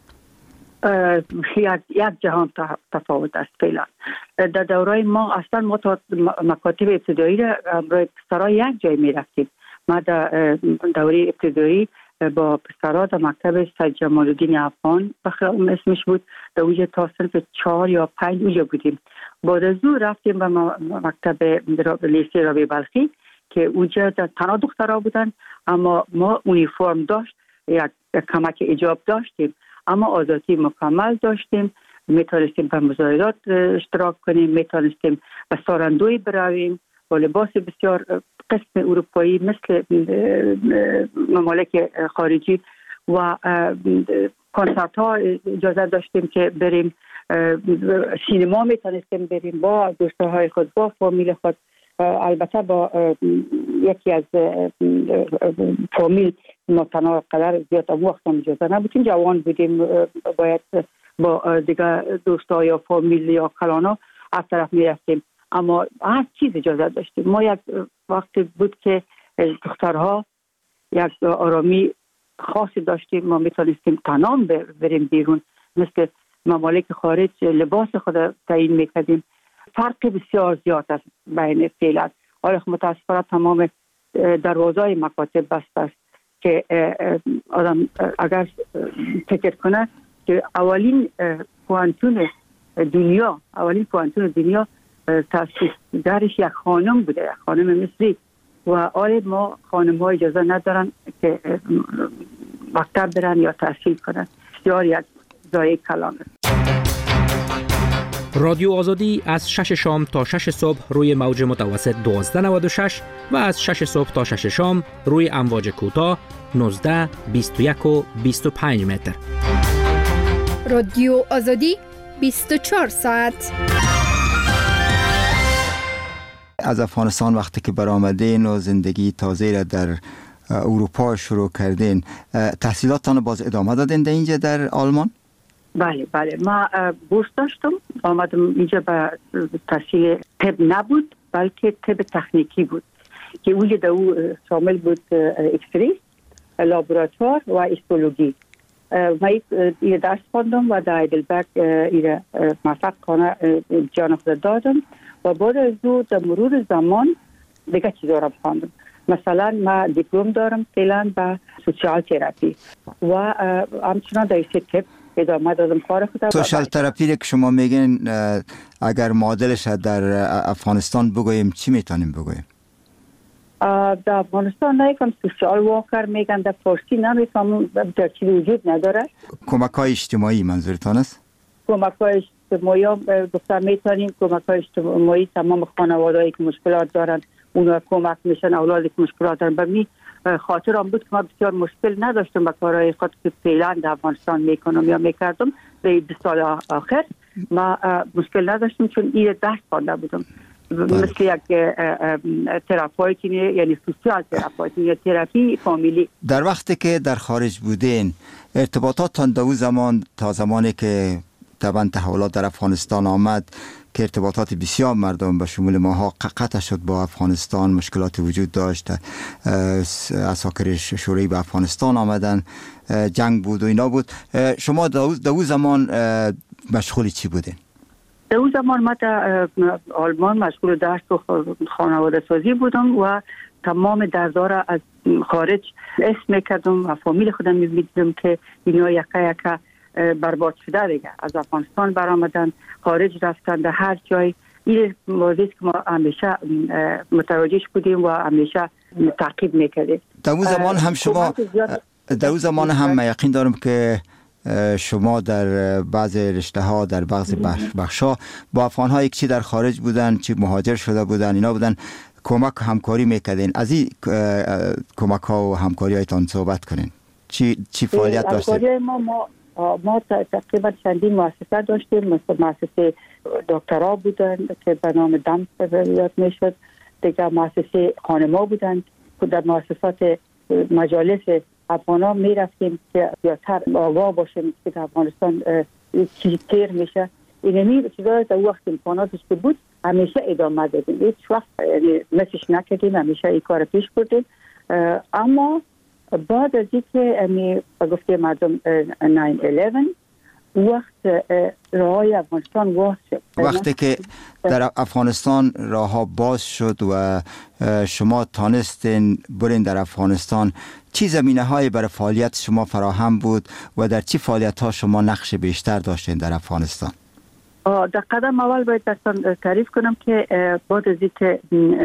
Speaker 17: یک جهان تفاوت است فعلا. در دوره ما اصلا ما تا مکاتب ابتدایی را برای پسرها یک جای می رفتیم. ما در دوره ابتدایی با پسرها در مکتب سید جمال الدین افغان اسمش بود، در اونجا تا صنف 4 یا 5 اونجا بودیم. بعد از اون رفتیم به مکتب لیسه رابعه بلخی که اونجا تنها دخترها بودن، اما ما اونیفرم داشت، یک کمک حجاب داشتیم، اما آزادی مکمل داشتیم. میتونستیم به مظاهرات اشتراک کنیم، میتونستیم به ساراندوی برویم با لباس بسیار قسم اروپایی مثل ممالک خارجی و کنسرت ها اجازه داشتیم که بریم، سینما میتونستیم بریم با دوستهای خود، با فامیل خود. البته با یکی از فامیل ما تنها قدر زیاد وقت هم اجازه نبودیم، جوان بودیم، باید با دیگه دوستا یا فامیل یا کلانا از طرف میرفتیم، اما هر چیز اجازه داشتیم. ما یک وقت بود که دخترها یک آرامی خاصی داشتیم، ما میتونستیم تنها بریم بیرون، مثل ممالک خارج لباس خود تعیین میکردیم. فرق بسیار زیاد است بین فعلا. حالا متاسفانه تمام دروازهای مکاتب بسته است که آدم اگر فکر کنه که اولین پوانتون دنیا تاسیسگرش یک خانم بوده، یک خانم مصری، و آره ما خانم ها اجازه ندارن که مکتب برن یا تحصیل کنن. بسیار یک ضایع کلام است.
Speaker 18: رادیو آزادی از 6 شام تا 6 صبح روی موج متوسط 1296 و از 6 صبح تا 6 شام روی امواج کوتاه 19، 21 و 25 متر.
Speaker 19: رادیو آزادی 24 ساعت.
Speaker 16: از افغانستان وقتی که برآمدین و زندگی تازه را در اروپا شروع کردین، تحصیلاتتان باز ادامه دادین در اینجا در آلمان؟
Speaker 17: بله ما بورس داشتم، آمدم اینجا به تحصیل طب نبود بلکه طب تکنیکی بود که اونجا در او شامل بود اکسری، لابراتوار و هیستولوژی. ما این درس خواندم و در هایدلبرگ این موفق کنه جان خود دادم و بعد از او در مرور زمان دیگه چیزا را خواندم. مثلا ما دیپلم دارم فعلا به سوشال تراپی و همچنان در طب ادامه دادم کار خودم.
Speaker 16: سوشال تراپی که شما میگین اگر معادلش در افغانستان بگوییم چی میتونیم بگوییم؟
Speaker 17: در افغانستان نایکم سوشال واکر میگن، در فارسی نمیفهمم، در چیزی وجود نداره.
Speaker 16: کمک های اجتماعی منظورتان است؟
Speaker 17: کمک های اجتماعی هم گفتم میتونیم، کمک های اجتماعی تمام خانوادهایی که مشکلات دارن اونا کمک میشن، اولادی که مشکلات دارن. به می خاطر هم بود که ما بسیار مشکل نداشتم با کارهای خود که فعلا در افغانستان میکنم یا میکردم. به 20 سال آخر ما مشکل نداشتم چون این درس خوانده بودم. مثل یک تراپیوتی، یعنی سوشال تراپیوتی یا تراپی فامیلی.
Speaker 16: در وقتی که در خارج بودین ارتباطاتتان در اون زمان تا زمانی که طبعا تحولات در افغانستان آمد که ارتباطات بسیار مردم به شمول ماها قطع شد با افغانستان، مشکلات وجود داشت، عساکر شوروی به افغانستان آمدن، جنگ بود و اینا بود. شما در اون زمان مشغول چی بودین؟
Speaker 17: در اون زمان ما در آلمان مشغول درس و خانواده سازی بودم و تمام دردها را از خارج اسم میکردم و فامیل خودم میدیدم که اینا یکه برباد شده دیگه، از افغانستان برآمدن، خارج رفتن، در هر جای. این موضوعی که ما همیشه متوجهش بودیم و همیشه تعقیب میکردیم.
Speaker 16: در اون زمان هم شما در اون زمان هم یقین دارم که شما در بعض رشته ها در بعض بخش ها با افغان ها چی در خارج بودن، چی مهاجر شده بودن، اینا بودن، کمک همکاری میکردین. از این کمک ها و همکاری هایتان صحبت کنین. چی فعالیت داشتید؟
Speaker 17: ما تقریبا چندین مؤسسه داشتیم. مثل مؤسسه دکترا بودن که به نام دم یاد میشد، دیگه مؤسسه خانما بودن که در مؤسسات مجالس افغانا می رفتیم که زیادتر آگاه باشیم که در افغانستان چی تیر میشه. اینمی چیزا در وقت امکاناتش که بود همیشه ادامه دادیم، هیچ وقت مسیش نکردیم، همیشه این کار پیش بردیم. اما بعد از اینکه گفته مردم 9/11 وقت راههای افغانستان باز شد،
Speaker 16: وقتی که در افغانستان راهها باز شد و شما تانستین برین در افغانستان، چی زمینه های برای فعالیت شما فراهم بود و در چی فعالیت ها شما نقش بیشتر داشتین در افغانستان؟
Speaker 17: در قدم اول باید دستان تعریف کنم که بعد از اینکه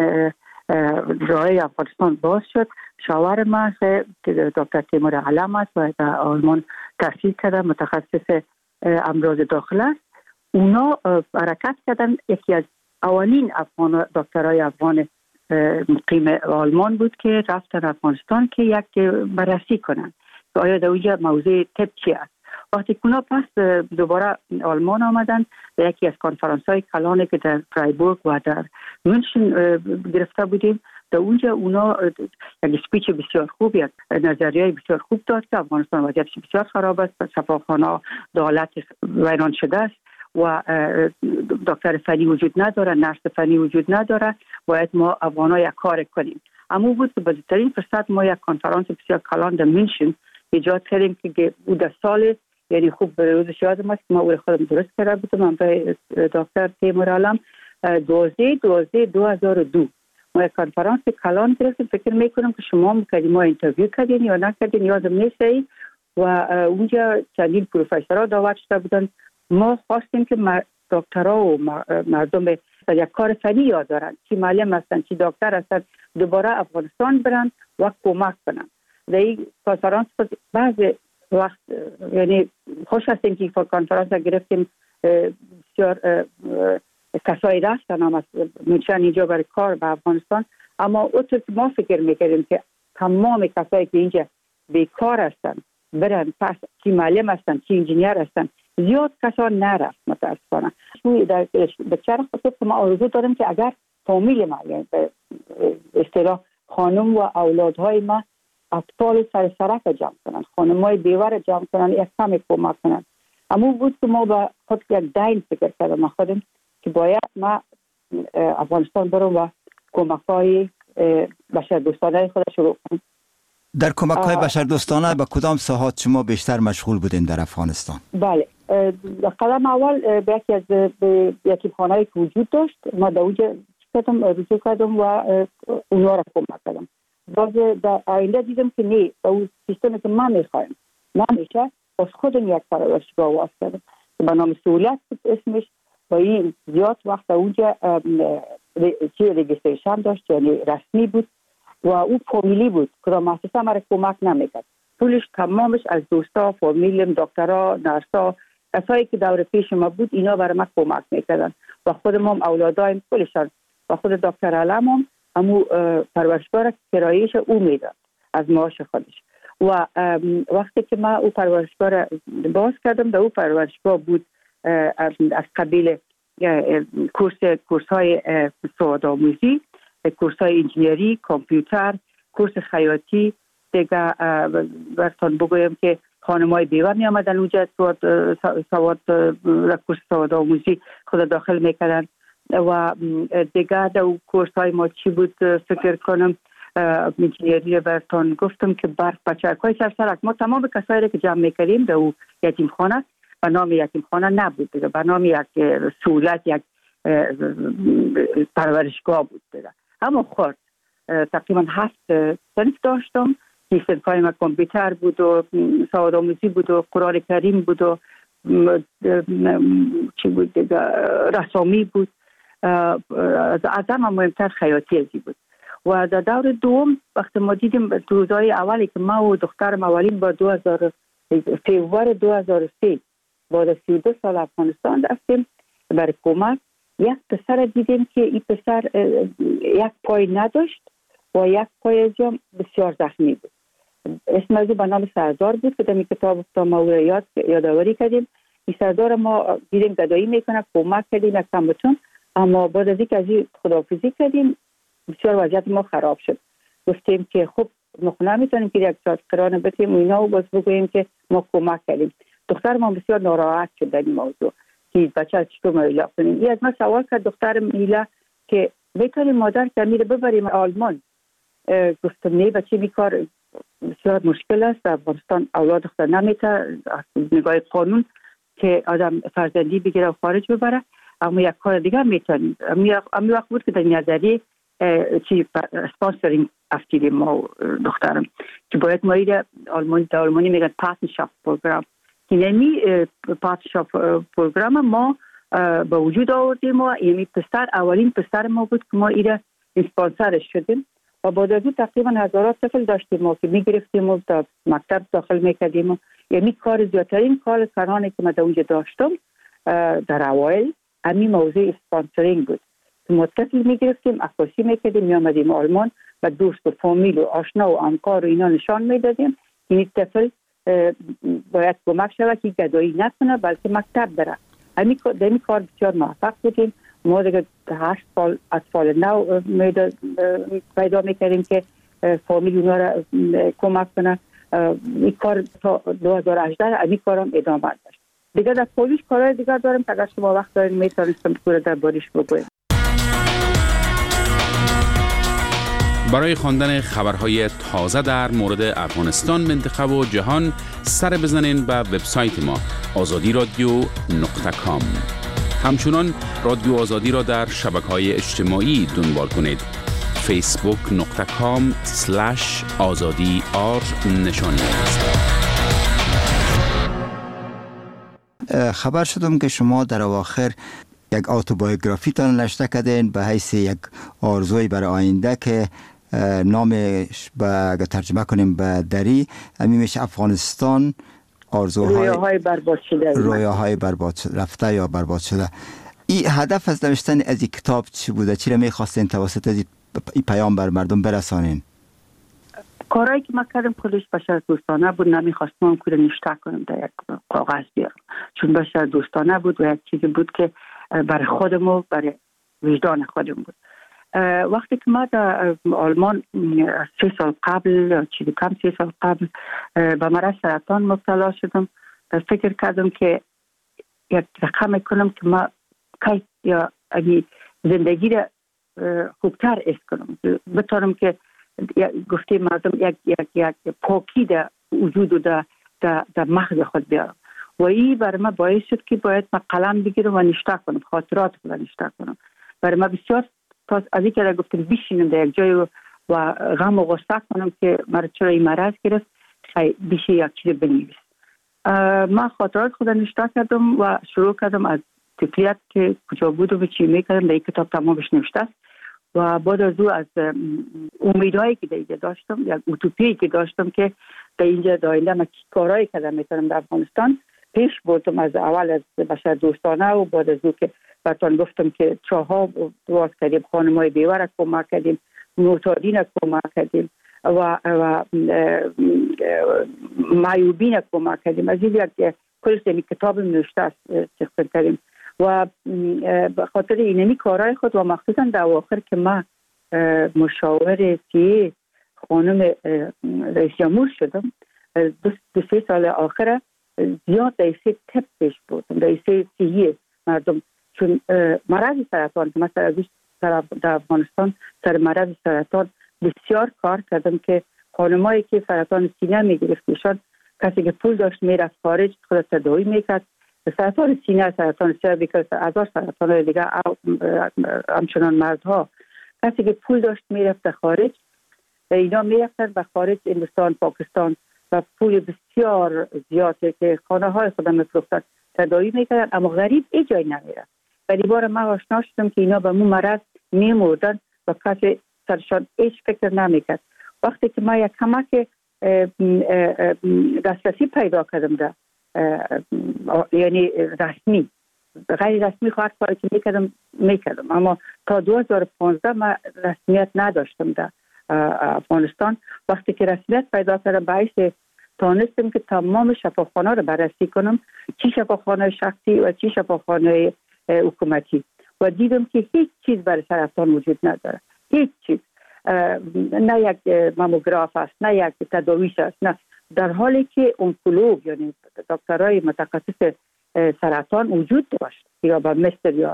Speaker 17: راههای افغانستان باز شد، شاور ما که دکتر تیمور علم است و در آلمان تحصیل کرده، متخصص امراض داخل است. اونا حرکت کردن. یکی از اولین دکترای افغان مقیم آلمان بود که رفتن افغانستان که یک بررسی کنن که آیا در اونجا موضوع طب چی است. وقتی اونا پس دوباره آلمان آمدن و یکی از کنفرانس های کلانی که در فرایبورگ و در مونشن گرفته بودیم، در اونجا اونا یک سپیچ بسیار خوب، یک نظریه بسیار خوب داد که افغانستان وضعیتش بسیار خراب است، شفاخانه دولت ویران شده است و دکتر فنی وجود نداره، نرس فنی وجود نداره، باید ما افغان‌ها یک کار کنیم. اما بود که بزرگترین فرصت ما یک کنفرانس بسیار کلان در مونشن ایجاد کردیم که در سال، یعنی خوب روزش یادم است که ما خودم درست کرده بودم، من به دکتر تیمور علم 12/2002 ما یک کنفرانس کلان گرفتیم. فکر میکنم که شما میکردیم، ما اینترویو کردین یا نکردین یادم نیست، و اونجا چندین پروفسورها دعوت شده بودن. ما خواستیم که دکترها و مردم یک کار فنی یاد دارن، چی معلم هستن، چی دکتر هستن، دوباره افغانستان برن و کمک کنن. در این کنفرانس بعض وقت یعنی خوش هستیم که کنفرانس گرفتیم، بسیار کسایی رفتن هم از منشن اینجا برای کار به افغانستان. اما اونطور که ما فکر میکردیم که تمام کسایی که اینجا بیکار هستن برن پس، چی معلم هستن، چی انجینیر هستن، زیاد کسا نرفت متاسفانه. به چرا خاطر که ما آرزو دارم که اگر فامیل ما، یعنی به اصطلاح خانم و اولادهای ما، اطفال سر سرک جمع کنن، خانمای بیوه جمع کنن، یک کمی کمک کنن. اما بود که ما با خود یک دین فکر کردم خودم که باید ما افغانستان برم و کمک‌های بشردوستانه خود شروع کنم.
Speaker 16: در کمک‌های بشردوستانه به کدام ساحات شما بیشتر مشغول بودین در افغانستان؟
Speaker 17: بله، قدم اول به یکی از یتیمخانه‌ای که وجود داشت، ما در اونجا رجوع کردم و اونها را کمک کردم. باز در آینده دیدم که نه، با اون سیستمی که من میخوایم نمیشه، باز خودم یک پرورشگاه واس کردم به نام سهولت اسمش. و این زیاد وقت اونجا چی رجیستریشن داشت، یعنی رسمی بود و او فامیلی بود که مؤسسه مرا کمک نمیکرد. پولش تمامش از دوستا، فامیلم، دکترها، نرسا، کسایی که دور پیش ما بود، اینا برای ما کمک میکردن و خودم هم اولادایم پولشان و خود دکتر علم هم همو پرورشگاه را کرایهش او میداد از معاش خودش. و وقتی که ما او پرورشگاه را باز کردم، در او پرورشگاه بود از قبیل کورس های سوادآموزی، کورس های انجینری، کامپیوتر، کورس خیاطی. دیگه براتون بگویم که خانمای بیوه می آمدن اونجا کورس سوادآموزی خود داخل میکردن. و دیگه در کورس های ما چی بود فکر کنم، انجینری براتون گفتم که برق بچرکای سرسرک. ما تمام کسایی که جمع میکردیم در او یتیمخانه، به نام یتیمخانه نبود دیگه، به نام یک سهولت، یک پرورشگاه بود دیگه. اما خود تقریبا 7 صنف داشتم. این صنفای ما کامپیوتر بود و سوادآموزی بود و قرآن کریم بود و چی بود دیگه، رسامی بود. از همه مهمتر خیاطی ازی بود. و در دور دوم وقتی ما دیدیم روزهای اولی که ما و دخترم اولین با 2000 فوریه 2003 بعد از 32 سال افغانستان رفتیم برای کمک. یک پسر دیدیم که این پسر یک پای نداشت و یک پای هم بسیار زخمی بود. اسم از او به نام سردار بود که در این کتاب ما او را یادآوری کردیم. این سردار ما دیدیم گدایی میکنه، کمک کردیم یک کمبتون، اما بعد از اینکه از این خداحافظی کردیم بسیار وضعیت ما خراب شد. گفتیم که خب ما نمیتونیم که یک ساعت قرار بتیم و اینا و باز بگوییم که ما کمک کردیم. دختر ما بسیار ناراحت شد در این موضوع که بچه چطور مهیلا کنیم. این از ما سوال کرد دختر میلا که میتونیم مادر که میره ببریم آلمان. گفتم نه بچه بیکار بسیار مشکل است. در افغانستان اولاد دختر نمیتونه نگاه قانون که آدم فرزندی بگیره و خارج ببره، اما یک کار دیگر میتونیم. امی وقت بود که در نظری چی اسپانسرینگ افتیدیم ما دخترم که باید ما ایره آلمانی میگن پارتنرشاپ پروگرام که نمی پارتنرشاپ پروگرام ما به وجود آوردیم و یعنی پسر اولین پسر ما بود که ما ایره اسپانسرش شدیم و بعد از اون تقریبا هزارات طفل داشتیم ما که میگرفتیم و تا مکتب داخل میکردیم. یعنی کار زیادترین کارانی که ما در اونجا داشتم در اوایل همین موضوع اسپانسرینگ بود. ما طفل میگرفتیم، عکاسی میکردیم، میامدیم آلمان و دوست و فامیل و آشنا و همکار و اینا نشان میدادیم که این طفل باید کمک شود که گدایی نکنه بلکه مکتب بره. همین کار بسیار موفق بودیم. ما دیگه 8 سال اطفال نو پیدا میکردیم که فامیل اونا را کمک کنه. این کار تا 2018 همین کارم ادامه داشت. دیگه در پولیش کارهای دیگر دارم که اگر شما وقت دارین میتونستم پورا در باریش بگویم.
Speaker 11: برای خواندن خبرهای تازه در مورد افغانستان، منطقه و جهان سر بزنین به وبسایت ما azadiradio.com. همچنان رادیو آزادی را در شبکه‌های اجتماعی دنبال کنید. facebook.com/azadi_r نشانی است.
Speaker 16: خبر شدم که شما در اواخر یک اتوبیوگرافی تان نوشته کردین به حیث یک آرزوی برای آینده که نامش اگر ترجمه کنیم به دری همین میشه افغانستان
Speaker 17: رویاهای برباد شده،
Speaker 16: رویاهای برباد رفته یا برباد شده. این هدف از نوشتن از این کتاب چی بوده؟ چی را میخواستین توسط از این پیام بر مردم برسانین؟
Speaker 17: کارهایی که ما کردم کلش بشر دوستانه بود. نمیخواستم که نوشته کنم در یک کاغذ بیارم چون بشر دوستانه بود و یک چیزی بود که برای خودم و برای وجدان خودم بود. وقتی که ما در آلمان 3 سال قبل چیزی کم 3 سال قبل به مرض سرطان مبتلا شدم، فکر کردم که یک رقم کنم که ما کی یا زندگی را خوبتر است کنم، بتونم که گفته مردم یک پاکی در وجود و در مغز خود بیارم. و این برای من باعث شد که باید من قلم بگیرم و نوشته کنم، خاطرات خود نوشته کنم. برای من بسیار از اینکه را گفتم بشینم در یک جای و غم و غصه کنم که مرا چرا این مرض گرفت، بشه یک چیز بنویس. من خاطرات خود نوشته کردم و شروع کردم از طفلیت که کجا بودم و چی میکردم در این کتاب تمامش نوشته است. و بعد از او از امیدهایی که در اینجا داشتم، یک اوتوپیایی که داشتم که در اینجا داینده من کارهایی کردم میتونم در افغانستان پیش بردم. از اول از بشر دوستانه و بعد از او که براتون گفتم که چاها دواز کردیم، خانمای بیوه کمک کردیم، معتادین کمک کردیم و معیوبین کمک کردیم. از این یک کل کتاب نوشته است چیز کردیم و به خاطر اینمی کارهای خود و مخصوصا در آخر که من مشاور سی خانم رئیس جمهور شدم، 2-3 سال آخر زیاد دیسه تپ پیش بودم، دیسه سیه مردم چون مرض سرطان که مثلا در افغانستان سر مرض سرطان بسیار کار کردم که خانمایی که سرطان سینه میگرفتشان کسی که پول داشت میرفت خارج خود تداوی میکرد. سرطان سینه، سرطان سرویکال، هزار سرطان دیگه همچنان مردها، کسی که پول داشت میرفت خارج، اینا میرفتن به خارج هندوستان، پاکستان و پول بسیار زیاده که خانه های خودم میفروختن تداوی میکردن، اما غریب ای جای نمیرفت. ولی بار من آشنا شدم که اینا به مو مرض میمردن و کسی سرشان هیچ فکر نمیکرد. وقتی که ما یک کمک دسترسی پیدا کردم ده، یعنی رسمی. غیر رسمی خواهد کاری که میکردم اما تا 2015 من رسمیت نداشتم در افغانستان. وقتی که رسمیت پیدا کردم باعث تانستم که تمام شفاخانه رو بررسی کنم، چی شفاخانه شخصی و چی شفاخانه حکومتی، و دیدم که هیچ چیز برای سرطان وجود نداره، هیچ چیز، نه یک ماموگراف است، نه یک تداویش است، نه، در حالی که اونکولوگ یعنی دکترای متخصص سرطان وجود داشت یا به مصر یا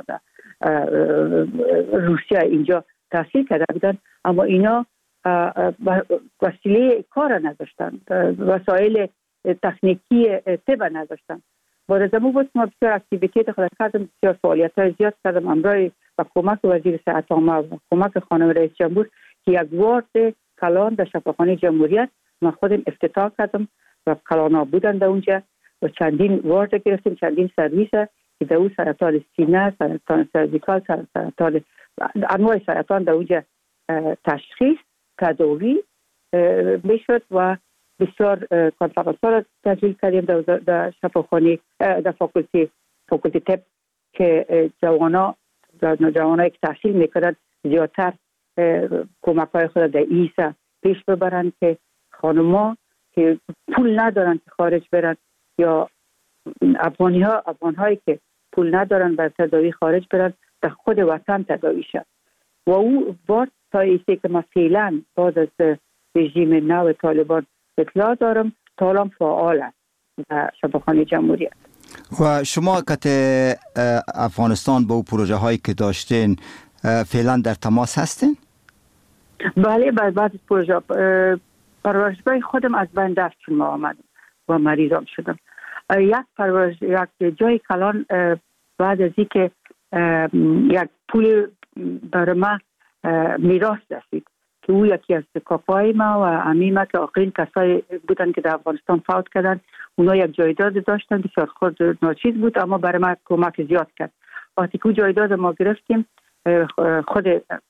Speaker 17: روسیه اینجا تحصیل کرده بودن، اما اینا وسیله کار نداشتن، وسایل تکنیکی طب نداشتن. با زمان بود ما بسیار اکتیویتی خود کردم، بسیار فعالیت‌های زیاد کردم همراه با کمک وزیر صحت عامه و کمک خانم رئیس جمهور که یک وارد کلان در شفاخانه جمهوریت ما خودم افتتاح کردم و کلانا بودن در اونجا و چندین وارد گرفتیم، چندین سرویس که در اون سرطان سینه، سرطان سرزیکال، سرطان انواع سرطان در اونجا تشخیص تداوی میشد و بسیار کنفرانس ها را تشکیل کردیم در شفاخانه در فاکولتی طب که جوانایی که تحصیل میکردن زیادتر کمک های خود در ایسا پیش ببرند که خانما که پول ندارن که خارج برن یا افغان‌هایی که پول ندارن بر تداوی خارج برن در خود وطن تداوی شد. و او بار تا ایسته که ما فعلا بعد از رژیم نو طالبان اطلاع دارم تا فعال است در شفاخانه جمهوریت.
Speaker 16: و شما که افغانستان با پروژه هایی که داشتین فعلا در تماس هستین؟
Speaker 17: بله، بعد از پروژه پرورشگاه خودم از بین رفت چون ما آمدم و مریضام شدم. یک جای کلان بعد از اینکه یک پول برای ما میراث رسید که او یکی از کاکای ما و عمیمه که آخرین کسایی بودن که در افغانستان فوت کردن، اونا یک جایداد داشتن بسیار خود ناچیز بود اما برای ما کمک زیاد کرد. وقتی که جایداد ما گرفتیم خود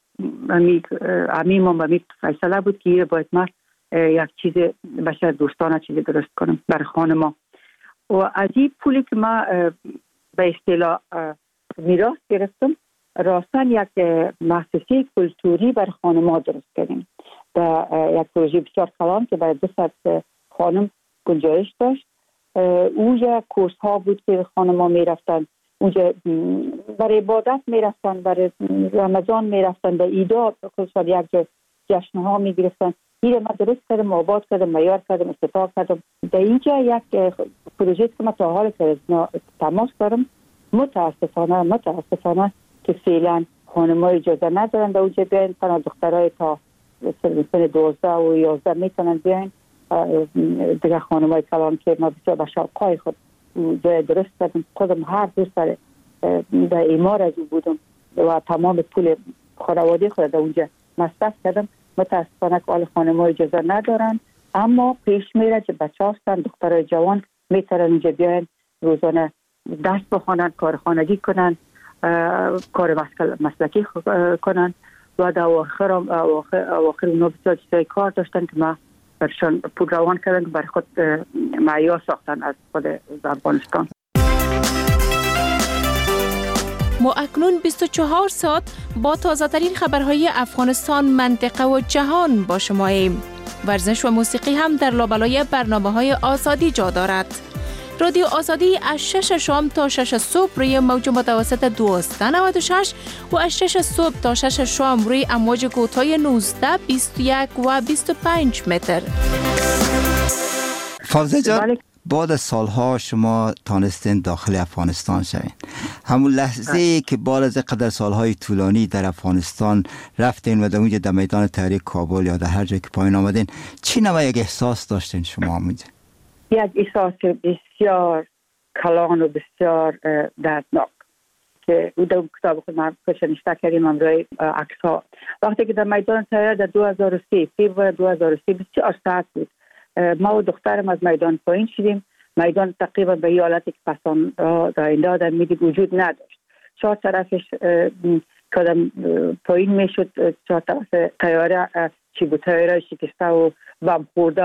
Speaker 17: عمیم و فیصله بود که باید ما یک چیز بشر دوستانه چیزی درست کنم برای خانه ما. و از این پولی که ما به اصطلاح میراث گرفتم راستن یک مؤسسه کلتوری برای خانم‌ها درست کردیم. یک پروژه بسیار کلان که برای 200 خانم گنجایش داشت. اونجا کورس ها بود که خانم‌ها میرفتن، اونجا برای عبادت میرفتن، برای رمضان میرفتن، به ایدا خصوصا یک جا جشن ها میگرفتن. این ما درست کردم، آباد کردم، معیار کردم، افتتاح کردم. در اینجا یک پروژه که ما تا حال که تماس دارم متاسفانه که فعلا خانم‌ها اجازه ندارن در اونجا بیاین، تنها دخترای تا سن 12 و 11 میتونن بیاین. دیگه خانم‌های کلان که ما بسیار به شوقای خود درست کردم، خودم هر روز در ایمار از او بودم و تمام پول خانواده خود در اونجا مصرف کردم. متاسفانه که آل خانم‌ها اجازه ندارن، اما پیش میره که بچه هستن دخترای جوان میتونن اونجا بیاین روزانه درس بخونن، کار خانگی کنن، کار مسلکی کنن و در اواخر اونا بسیار چیزای کار داشتن که ما برشان پول روان کردن که برای خود معیار ساختن از خود افغانستان.
Speaker 20: ما اکنون 24 ساعت با تازه‌ترین خبرهای افغانستان، منطقه و جهان با شماییم. ورزش و موسیقی هم در لابلای برنامه‌های آزادی جا دارد. رادیو آزادی از 6 شام تا 6 صبح روی موج متوسط 1296 و از 6 صبح تا 6 شام روی امواج کوتاه 19، 21 و 25 متر.
Speaker 16: فاضل جان، بعد از سالها شما تانستین داخل افغانستان شوین. همون لحظه که بعد از قدر سالهای طولانی در افغانستان رفتین و در اونجا در میدان تحریک کابل یا در هر جای که پایین آمدین، چی نوع یک احساس داشتین شما اونجا؟
Speaker 17: یک احساس بسیار کلان و بسیار دردناک که در کتاب خود ما نشته کردیم امروی عکس ها. وقتی که در میدان تحریک در 2003 فیبر 2003 بسیار ساعت بود، ما و دخترم از میدان پایین شدیم. میدان تقریبا به حالتی که پسان در این دادن میدید وجود نداشت. چهار طرفش کدام پایین میشد، چهار طرف تیاره چیبو تیاره شکسته و بم خورده و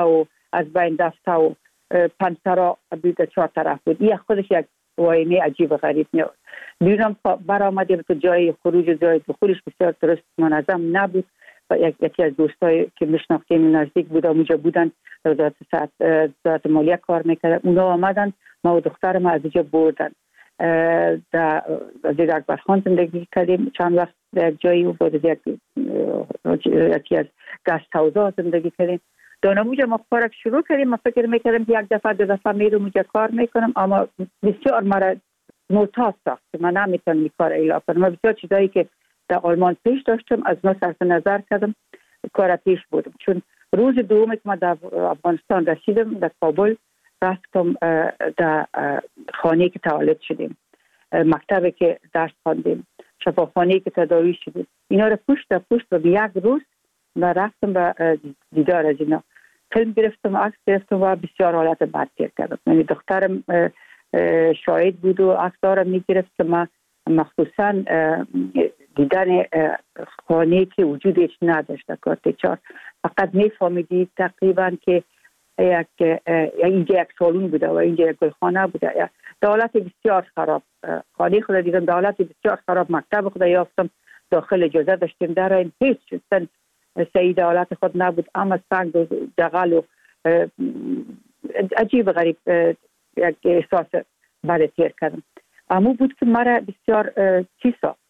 Speaker 17: از بین رفته و پنسرا بیده 4 طرف بود. این خودش یک واینه عجیب و غریب میاد. بیرون برآمدیم تو جای خروج و جای دخولش بسیار درست منظم نبود و یکی از دوستایی که میشناختیم نزدیک بود اونجا بودن در وزارت مالیه کار میکردن. اونا آمدن ما و دخترم از اینجا بردن. در وزیر اکبرخان زندگی کردیم چند وقت در یک جایی و بعد یکی از گست هاوزا زندگی کردیم. دانموجا ما کارک شروع کردیم. ما فکر میکردم که یک دفعه 2 دفعه میرم اونجا کار میکنم، اما بسیار مرا معتاد ساخت که من نمیتونم این کار اجرا کنم. من بسیار چیزایی که در آلمان پیش داشتم از ما صرف نظر کردم، کار پیش بودم. چون روز دوم که ما در افغانستان رسیدم در کابل رفتم در خانه که تولد شدیم، مکتبی که درس خواندیم، شفاخانه‌ای که تداوی شدیم، اینا رو پشت در پشت و یک روز من رفتم به دیدار از اینا. فیلم گرفتم، عکس گرفتم و بسیار حالت بد تیر کردم. یعنی دخترم شاهد بود و عکس دارم میگرفت که من مخصوصا دیدن خانه‌ای که وجودش نداشت کارت 4 فقط میفهمیدی تقریبا که اینجا یک سالون بوده و اینجا یک گلخانه بوده. دولت بسیار خراب، خانه خود دیدم دولت بسیار خراب. مکتب خود یافتم داخل اجازه داشتیم در این هیچ چیز سعی دولت خود نبود، اما سنگ و دغل و عجیب غریب یک احساس بد تیر کردم. اما بود که مرا بسیار چی ساخت،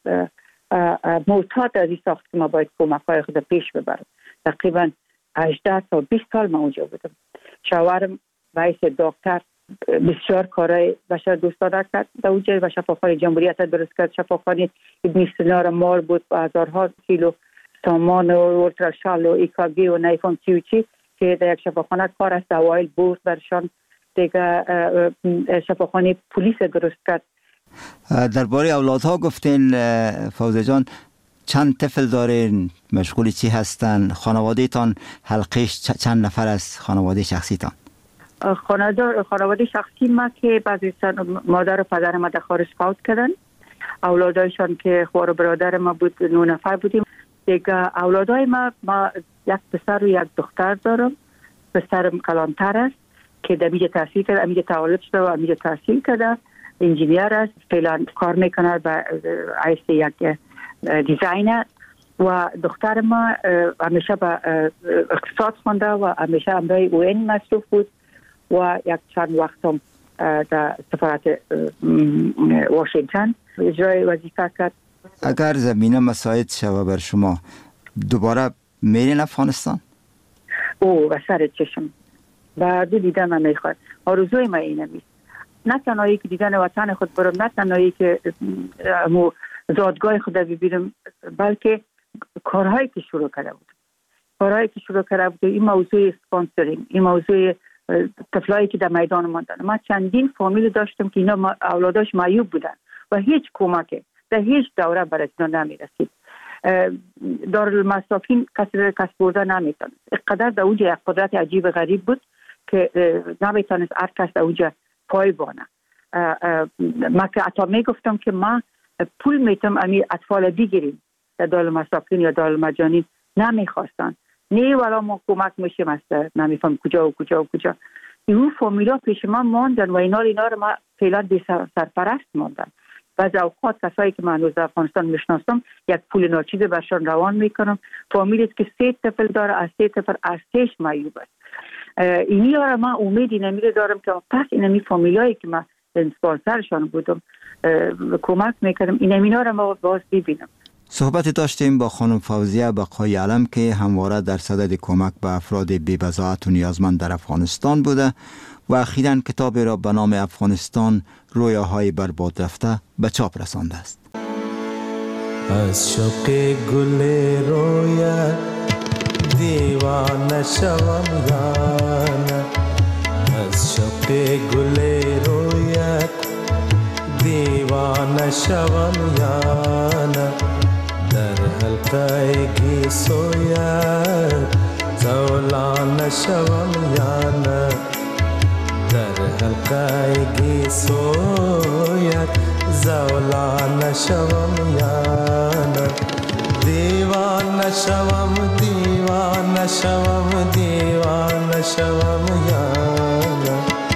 Speaker 17: معتاد از این ساخت که ما باید کمک‌های خود پیش ببرم. تقریبا 18 تا 20 سال من اونجا بودم. شوهرم رئیس دکتر بسیار کارهای بشر دوستانه کرد در اونجا و شفاخانه جمهوریت درست کرد. شفاخانه ابن سینا مال بود و هزارها کیلو سامان و اولتراشال و ایکاگی و نیفون چی که در یک شفاخانه کار است. اوایل برد برشان دیگه شفاخانه پلیس درست کرد.
Speaker 16: درباره اولادها گفتین فوزه جان، چند طفل دارین؟ مشغول چی هستن؟ خانواده تان حلقش چند نفر از خانواده شخصی تان؟
Speaker 17: خانواده شخصی ما که بعضی مادر و پدر ما در خارج فوت کردن. اولادایشان که خوار و برادر ما بود 9 نفر بودیم. دیگه اولادای ما یک پسر و یک دختر دارم. پسرم کلانتر است که در میجه تحصیل کرده، میجه تولد شده و میجه تحصیل کرده، انجینیر است، فعلا کار میکنه به حیث یک دیزاینر. و دختر ما همیشه به اقتصاد خونده و همیشه امرای اوین مصروف بود و یک چند وقت هم در سفارت واشنگتن اجرای وظیفه کرد.
Speaker 16: اگر زمینه مساعد شود بر شما دوباره میرین افغانستان؟
Speaker 17: و سر چشم و دیدن من میخواد. آرزوی من اینه میست، نه تنهایی که دیدن وطن خود برم، نه تنهایی که زادگاه خود ببینم، بلکه کارهایی که شروع کرده بود. این موضوع اسپانسرینگ، این موضوع طفلایی که در میدان ماندن. من چندین فامیل داشتم که اینا اولاداش معیوب بودن و هیچ کمکی در هیچ دوره برای اینا نمیرسید. دارالمسافین کسی کسب برده نمیتونست. اقدر در اونجا یک قدرت عجیب غریب بود که نمیتونست هر کس در اونجا پای بانه. من که حتی میگفتم که ما پول میتونم امی اطفال بگیریم در دارالمسافین یا دارالمجانین، نمیخواستن. نه والا ما کمک میشیم است، نمیفهم کجا. این فامیلا پیش من ماندن و اینا رو ما فعلا بی سرپرست ماندن. بعض اوقات کسایی که من در افغانستان میشناسم یک پول ناچیز برشان روان میکنم. فامیلی که 3 طفل داره، از 3 طفل از 6 معیوب است. اینی رو من امیدی نمیره دارم که پس اینمی فامیلایی که من اسپانسرشان بودم کمک میکردم اینا رو ما باز ببینم.
Speaker 16: صحبت داشتیم با خانم فوزیه بقای علم که همواره در صدد کمک به افراد بی‌بضاعت و نیازمند در افغانستان بوده و اخیراً کتاب را به نام افغانستان رویاهای برباد رفته به چاپ رسانده است.
Speaker 21: از شوق گل رویا دیوانه شوم یانه، از شوق گل رویا دیوانه شوم یانه، در حلقه گیسویت زولانه شوم یانه، در حلقه گیسویت زولانه شوم یانه، دیوانه شوم دیوانه شوم دیوانه نشوم یا نه.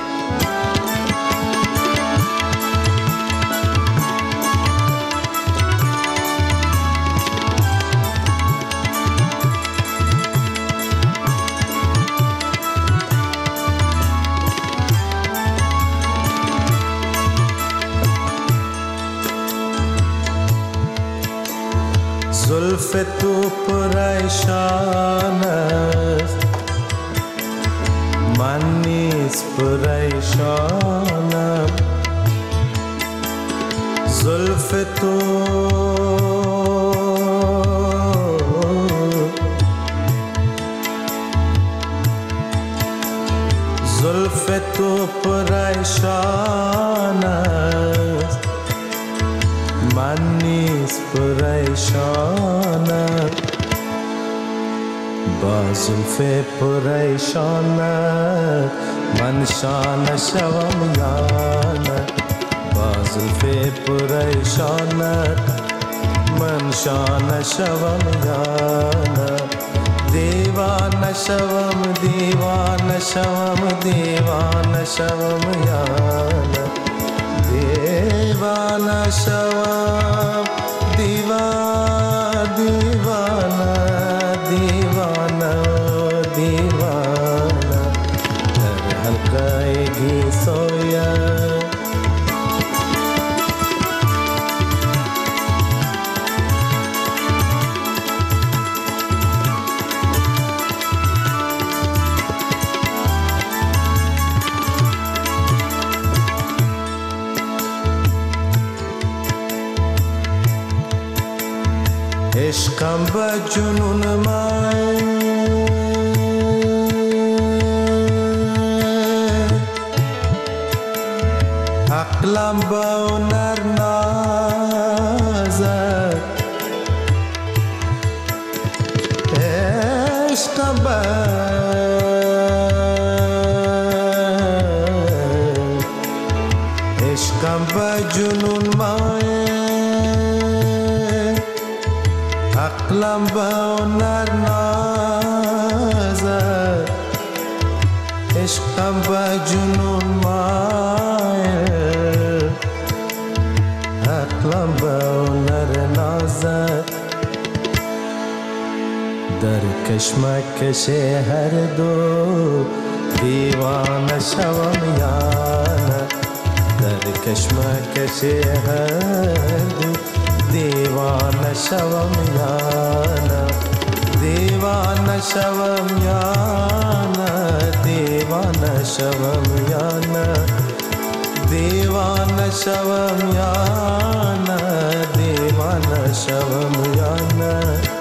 Speaker 21: زلف تو پریشان است، من نیز پریشانم. زلف تو پریشان است، من نیز پریشانم. با زلف پریشانت من شانه شوم یا نه. با زلف پریشانت من شانه شوم یا نه. دیوانه شوم دیوانه شوم دیوانه شوم یا نه. دیوانه شوم دیوانه دیوانه دیوانه در حلقه گیسویم. عشقم به جنون من عقلم به هنر نازد. عشقم به جنون من عقلم به هنر نازد. عشقم به جنون مایل عقلم به هنر نازد. در کشمکش هر دو دیوانه شوم یا نه. در کشمکش هر دو دیوانه شوم یا نه. دیوانه شوم یا نه. دیوانه شوم یا نه. دیوانه شوم یا نه. دیوانه شوم یا نه.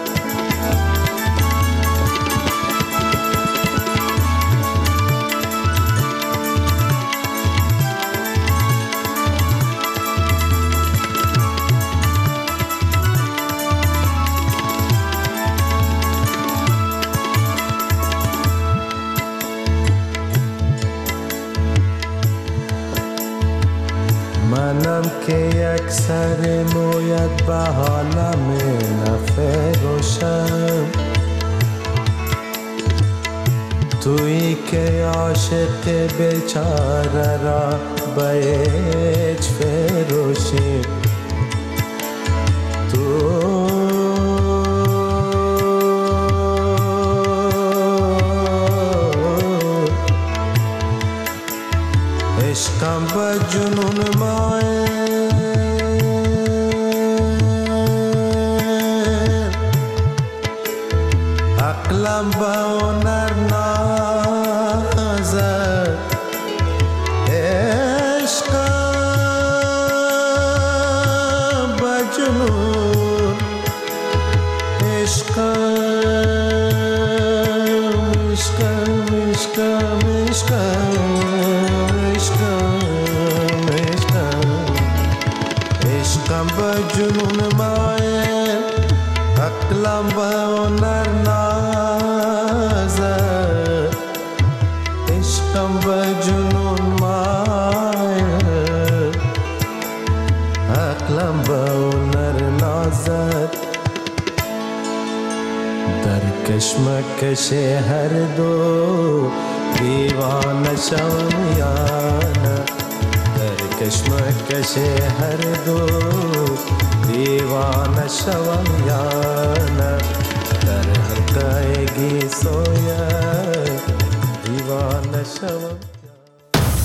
Speaker 21: منم که یک سر مویت به حالم نفروشم. تویی که عاشق بیچاره را به هیچ فروشی. تو عشقم به جنون مایل عقلم به هنر نازد. عشقم به جنون عشقم عشقم عشقم عشقم به جنون مایل عقلم به هنر نازد. عشقم به جنون مایل عقلم به هنر نازد. در کشمکش هر دو دیوانه شوم یا نه در کشمکش هر دو دیوانه شوم یا نه در حلقه گیسوی دیوانه شوم